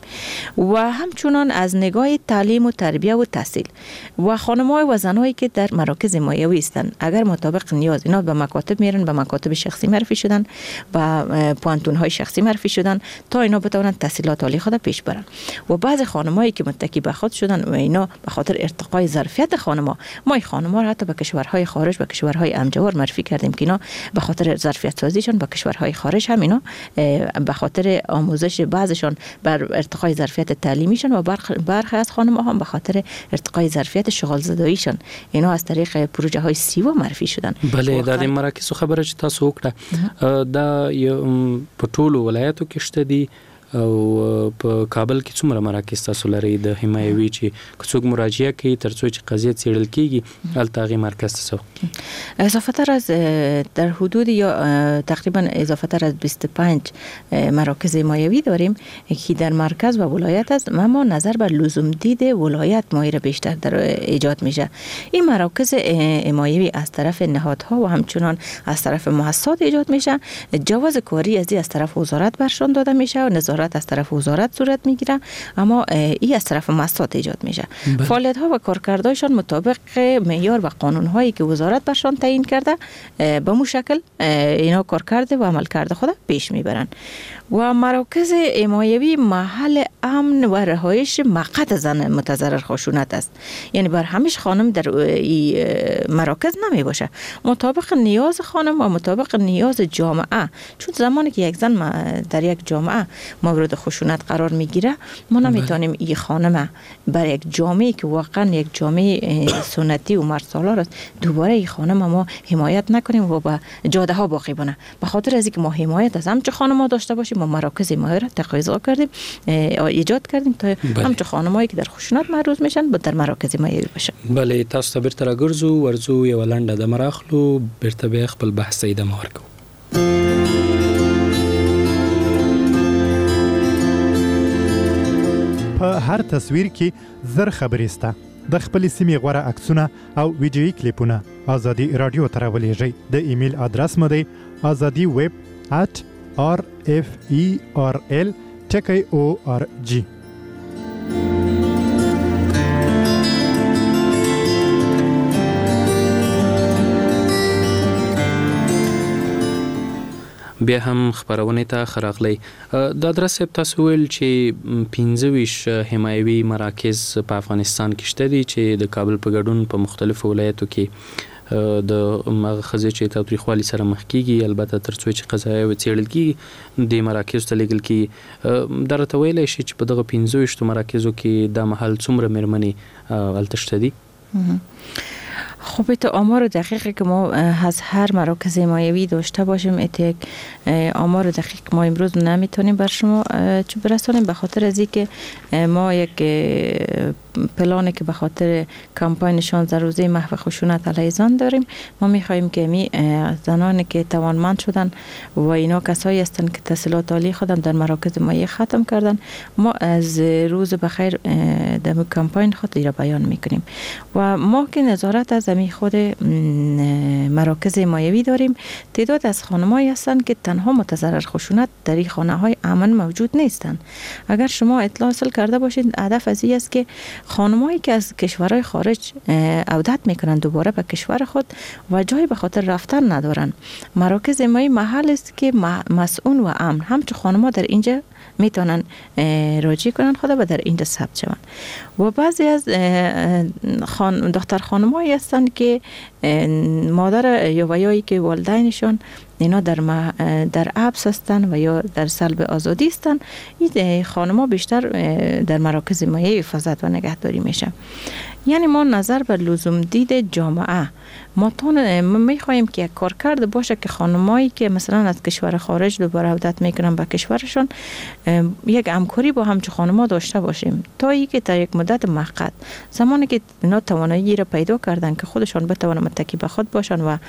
[SPEAKER 23] و همچنان از نگاه تعلیم و تربیه و تحصیل و خانم‌ها و زنایی که در مراکز حمایوی هستند اگر مطابق نیاز اینا به مکاتب میرن، به مکاتب شخصی معرفی شدن، به پانتون‌های شخصی معرفی شدن تا اینا بتونن تحصیلات عالی خود پیش برن. و بعض خانمایی که متکی به خود شدن و اینا به خاطر ارتقای ظرفیت خانم‌ها ما این خانم‌ها را حتی به کشورهای خارج، به کشورهای امجوار معرفی کردیم که اینا به خاطر ظرفیت سازیشون به کشورهای خارج هم اینا به خاطر آموزش بعضشون بر ارتقای ظرفیت تعلیمیشون و برخی از خانم‌ها هم به خاطر ارتقای ظرفیت شغل زداییشون اینا از طریق پروژه‌های سیوا معرفی شدن.
[SPEAKER 6] بله د دې مراکز خبره چې تاسو وکړه دا په ټولو ولایتو کې شته دي او په کابل کې څومره مراکز تاسو لرئ د حمایوي چې څوک مراجعه کوي ترڅو چې قضیه څیړل کیږي هلته هغې مرکز ته
[SPEAKER 23] اضافه تر از در حدود یا تقریبا اضافه تر از 25 مراکز حمایوی داریم که در مرکز و ولایت است. ما نظر بر لزوم دید ولایت مایره بیشتر در ایجاد میشه. این مراکز حمایوی از طرف نهادها و همچنان از طرف مؤسسات ایجاد میشه. جواز کاری از طرف وزارت برشان داده میشه و نظارت از طرف وزارت صورت میگیره، اما این از طرف مؤسسات ایجاد میشه. فعالیت ها و کارکردهایشان مطابق معیار و قانون هایی که وزارت برشان تعیین کرده به مو شکل اینا کار کرده و عمل کرده خود پیش میبرن. و مراکز حمایوی محل امن و رهایش موقت زن متضرر خشونت است. یعنی بر همیشه خانم در مراکز نمی باشه، مطابق نیاز خانم و مطابق نیاز جامعه. چون زمانی که یک زن در یک جامعه مورد خشونت قرار میگیره ما نمیتونیم این خانم بر یک جامعه که واقعا یک جامعه سنتی و مردسالار است دوباره این خانم ما حمایت نکنیم و به جاده ها باقی بونه. به خاطر از اینکه ما حمایت از همچه خانم‌ها داشته باشیم ما مراکز حمایت را تقاضا کردیم ایجاد کردیم تا همچه خانم‌هایی که در خشونت معرض میشن در مراکز حمایت باشن.
[SPEAKER 6] بله تاسو ته بیرته راګرځو ورځو یو لنډه د مراخلو بیرته به خپل بحث ادامه ورکړو.
[SPEAKER 24] په هر تصویر کې زر خبرې سته. د خپل سیمې غوره عکسونه او ویډیویي کلیپونه ازادي رادیو ته راولېږئ. د ایمیل ادرس مو دی azadiweb@referl.org.
[SPEAKER 6] بیا هم خبرونه ته خراغلی د ادرس تاسو ویل چې 25 حمایوي مراکز په افغانستان کې شته دي چې د کابل په ګډون په مختلفو ولایتو کې د مغخزه چې تاریخوالي سره مخ کیږي. البته ترڅو چې قضایا و څېړل کیږي د مراکز ته لیږل کی درته ویلای شي چې په دغه 25 مراکزو کې د محل څومره مېرمنې التشته دي؟
[SPEAKER 23] خب تو آمار دقیقی که ما از هر مراکز حمایوی داشته باشیم یک آمار دقیق ما امروز نمیتونیم بر شما برسانیم به خاطر از اینکه ما یک پلانی که به خاطر کمپاین 16 روزه محو خشونت علیه زن داریم. ما میخواهیم که می زنانی که توانمند شدن و اینا کسایی هستند که تحصیلات عالی خودم در مراکز مایه ختم کردن، ما از روز بخیر در کمپاین خود را بیان میکنیم و ما که نظارت از امی خود مراکز مایوی داریم. تعداد از خانمایی هستند که تنها متضرر خشونت در این خانه های امن موجود نیستند. اگر شما اطلاع حاصل کرده باشید، هدف از این است که خانمایی که از کشورهای خارج عودت میکنن دوباره به کشور خود و جایی به خاطر رفتن ندارن، مراکز مایوی محل است که مسئول و امن همچون خانم‌ها در اینجا میتونن راجع کنن خدا به در اینجا ثبت شون. و بعضی از دختر خانم‌هایی هستند که مادر یا ویایی که والدینشون اینا در حبس هستند و یا در سلب آزادی هستند، این خانم‌ها بیشتر در مراکز مایه حفاظت و نگهداری میشه. یعنی ما نظر به لزوم دید جامعه ما میخواهیم که یک کارکرد باشه که خانمایی که مثلا از کشور خارج دوباره عودت میکنن به کشورشون یک همکاری با همچون خانما داشته باشیم تا اینکه تا یک مدت موقت زمانی که اینا توانایی را پیدا کردن که خودشون بتوانن متکی به خود باشن و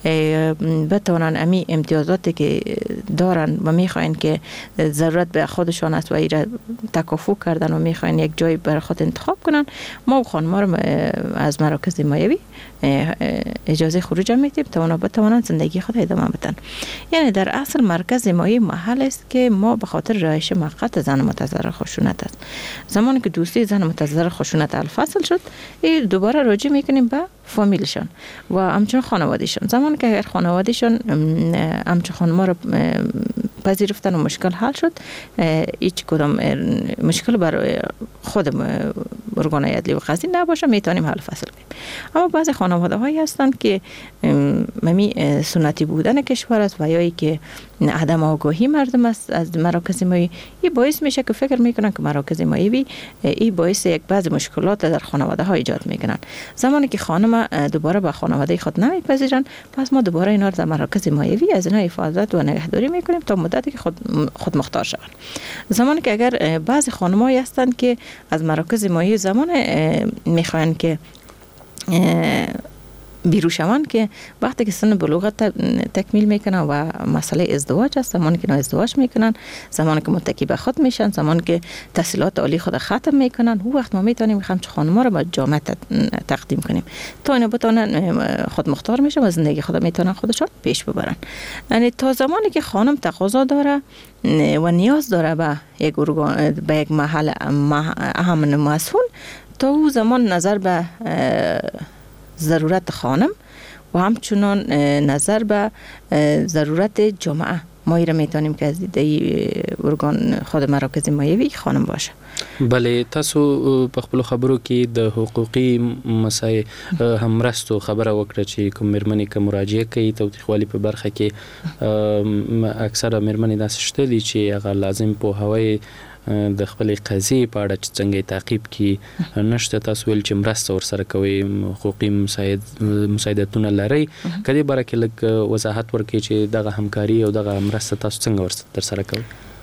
[SPEAKER 23] بتوانن امی امتیازاتی که دارن و میخواین که ضرورت به خودشون است و ایرا تکافو کردن و میخواین یک جای برای خود انتخاب کنن، ما خانما رو از مراکز مایوی اجازه خروج میدیم تا بتوانند زندگی خود ادامه بدن. یعنی در اصل مرکز مایه محل است که ما به خاطر رهایش موقت زن متضرر خشونت است. زمانی که دوستی زن متضرر خشونت الفصل شد، دوباره راجع میکنیم به فامیلشون و همچنین خانوادهشون. زمانی که اگر خانوادهشون همچنین خانما رو پذیرفتن و مشکل حل شد، هیچ کدام مشکل برای خود ارگان عدلی و قضایی نباشه، میتونیم حل فصل کنیم. اما بعضی خانواده هایی هستند که ممی سنتی بودن کشور است و یا که عدم آگاهی مردم است از مراکز مایوی، این باعث میشه که فکر میکنن که مراکز مایوی این باعث یک بعضی مشکلات در خانواده ها ایجاد میکنن. زمانی که خانم دوباره با خانواده خود نمیپذیرن، پس ما دوباره اینا رو در مراکز مایوی از اینا حفاظت و نگهداری میکنیم تا مدتی که خود مختار شوند. زمانی که اگر بعضی خانمایی هستند که از مراکز مایوی زمان میخوان که بیروشوان که وقتی که سن بلوغت تکمیل میکنن و مسئله ازدواج است، زمانی که ازدواج میکنن، زمانی که متکی به خود میشن، زمانی که تحصیلات عالی خود ختم میکنن، اون وقت ما میتونیم همچون خانم‌ها رو به جامعه تقدیم کنیم تا اینا بتونن خود مختار میشن و زندگی خود میتونن خودشون پیش ببرن. یعنی تا زمانی که خانم تقاضا داره و نیاز داره به یک محل اهم مسئول، تا او زمان نظر به ضرورت خانم و همچنان نظر به ضرورت جامعه ما را میتونیم که از دیده ارگان خود مراکز مایوی خانم باشه.
[SPEAKER 6] بله، تاسو په خپل خبرو کې د حقوقي مسایل هم رستو خبره وکړه چې کوم مېرمنې که مراجعه کوي توثیقوالي په برخه کې اکثره مېرمنې داسې شته دي چې هغه لازم پوهاوی د خپل قضیې په اړه چې څنګه تعقیب کی نشته. تاسو ول چې مرسته ورسره کوي، حقوقي مساعدتونه لري، کله باره کې لږ وضاحت ورکړئ چې دغه همکاري او دغه مرسته تاسو څنګه ورسره کوي؟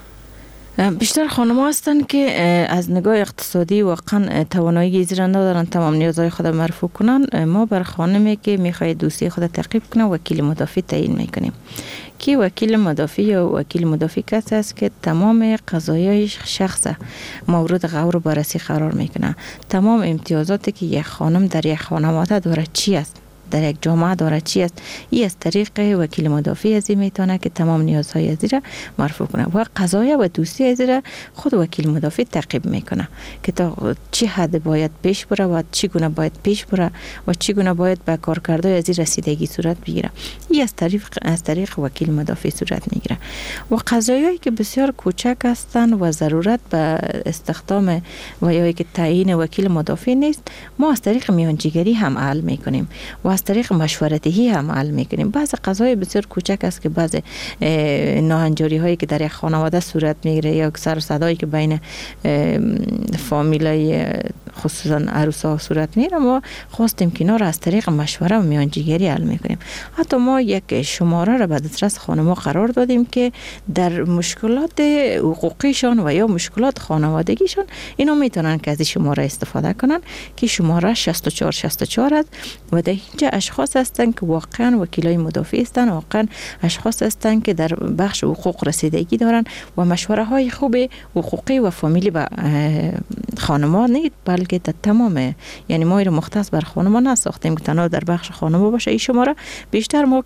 [SPEAKER 23] بیشتر خانم‌ها هستند که از نگاه اقتصادی واقعا توانایی زیرا ندارن تمام نیازهای خود مرفوع کنن. ما بر خانمی که میخواد دوستی خود تعقیب کنه وکیل مدافع تعیین میکنیم که وکیل مدافع یا وکیل مدافع کسی است که تمام قضایای شخص مورد غور و بررسی قرار میکنه. تمام امتیازاتی که یک خانم در یک خانواده داره چی است، در یک جامعه داره چی است، این از طریق وکیل مدافع از این میتونه که تمام نیازهای از این مرفوع کنه و قضایا و دوستی از این خود وکیل مدافع تعقیب میکنه که تا چی حد باید پیش بره و چی گونه باید پیش بره و چی گونه باید به کارکردهای از این رسیدگی صورت بگیره. این از طریق وکیل مدافع صورت میگیره و قضایایی که بسیار کوچک هستند و ضرورت به استخدام و یا که تعیین وکیل مدافع نیست، ما از طریق میانجیگری هم حل میکنیم و از طریق مشورتی هم حل میکنیم. بعض قضای بسیار کوچک است که بعض ناهنجاری هایی که در یک خانواده صورت میگیره یا سر صدایی که بین فامیلای خصوصا عروسا صورت میگیره، ما خواستیم که اینا را از طریق مشوره و میانجیگری حل میکنیم. حتی ما یک شماره را به دسترس خانم‌ها قرار دادیم که در مشکلات حقوقیشان و یا مشکلات خانوادگیشان اینا میتونن که از این شماره استفاده کنن که شماره 6464 است و در اینجا اشخاص هستن که واقعا وکیلای مدافع هستن، واقعا اشخاص هستن که در بخش حقوق رسیدگی دارن و مشوره های خوب حقوقی و فامیلی به خانم‌ها نه بلکه در تمام، یعنی ما رو مختص بر خانم‌ها نساختیم که تنها در بخش خانم‌ها باشه. این شماره بیشتر ما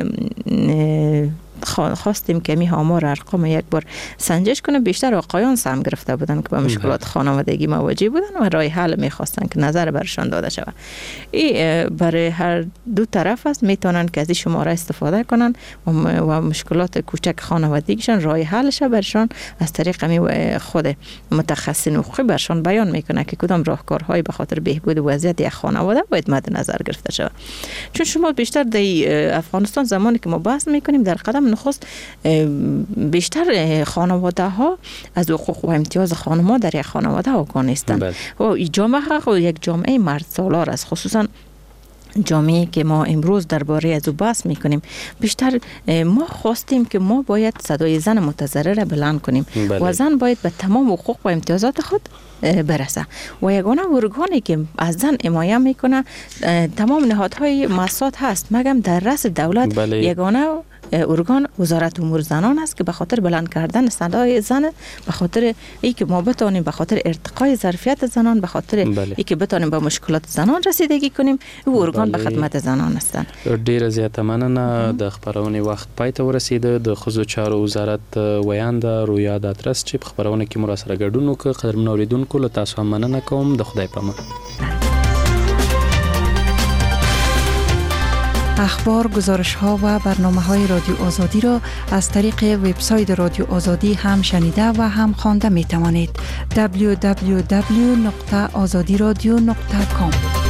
[SPEAKER 23] خواستیم که می آمار ارقام یک بار سنجش کنه. بیشتر آقایان سهم گرفته بودن که با مشکلات خانوادگی مواجه بودن و راه حل می خواستن که نظر برشان داده شود. این برای هر دو طرف است، میتونن که از این شماره استفاده کنن و مشکلات کوچک خانوادگیشان راه حلش برشان از طریق خود متخصص حقوقی برشان بیان میکنه که کدام راهکارهای به خاطر بهبود وضعیت یک خانواده باید مد نظر گرفته شود. چون شما بیشتر در افغانستان زمانی که ما بحث میکنیم در قدم نخست بیشتر خانواده ها از حقوق و امتیاز خانم‌ها در یک خانواده آگاه نیستند و این جامعه یک جامعه مرد سالار است. خصوصا جامعه که ما امروز درباره از او بحث میکنیم، بیشتر ما خواستیم که ما باید صدای زن متضرر را بلند کنیم و زن باید به تمام حقوق و امتیازات خود برسه و یگانه ارگانی که از زن حمایت میکنه تمام نهادهای مؤسسات هست، مگم در رأس دولت یگانه ارگان وزارت امور زنان است که به خاطر بلند کردن صدای زن، به خاطر اینکه ما بتونیم به خاطر ارتقای ظرفیت زنان، به خاطر اینکه بتونیم به مشکلات زنان رسیدگی کنیم، او ارگان به خدمت زنان هستند.
[SPEAKER 6] ډیر زیاته مننه. د خبرونې وخت پای ته ورسیده. د ښځو چارو وزارت ویانده رویا داترس چې په خبرونه کې مو را سره ګډون وکړ. قدرمنو اوریدونکو له تاسو هم مننه کوم. د خدای په امان.
[SPEAKER 8] اخبار، گزارش ها و برنامه های رادیو آزادی را از طریق وبسایت رادیو آزادی هم شنیده و هم خوانده می توانید. www.azadiradio.com